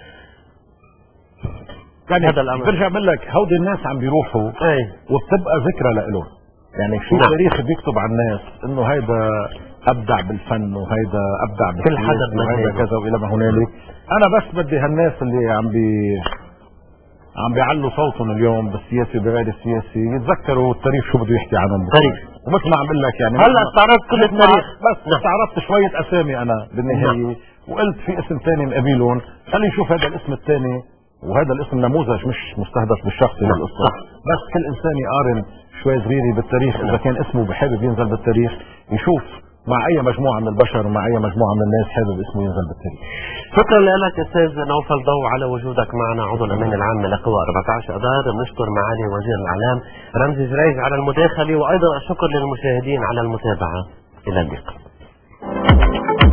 S3: يعني هذا الامر برجع بقول لك هودي الناس عم بيروحوا
S2: اي
S3: وبتبقى ذكرى لهم. يعني في
S2: نعم.
S3: تاريخ بيكتب عن الناس انه هيدا ابدع بالفن وهيدا ابدع
S2: كل حدا
S3: وهيدا كذا والى ما هنالك. انا بس بدي هالناس اللي عم بي عم بيعلوا صوتهم اليوم بالسياسه بغير السياسه يتذكروا التاريخ شو بده يحكي عنهم.
S2: تاريخ
S3: ومثل ما عم بقول لك يعني
S2: هلا استعرضت كل التاريخ،
S3: بس استعرضت شويه اسامي انا بالنهايه. نعم. وقلت في اسم ثاني مقابلهم خلي نشوف هذا الاسم الثاني، وهذا الاسم نموذج مش مستهدف بالشخص من القصه. بس كل انسان يقارن شوي صغيري بالتاريخ اذا كان اسمه بحابب ينزل بالتاريخ، يشوف مع اي مجموعه من البشر ومع اي مجموعه من الناس حابب اسمه ينزل بالتاريخ.
S2: شكرا لك استاذ نوفل ضو على وجودك معنا، عضو الامين العام لقوى أربعة عشر اذار. بنشكر معالي وزير الاعلام رمزي جريج على المداخله، وايضا الشكر للمشاهدين على المتابعه. الى اللقاء.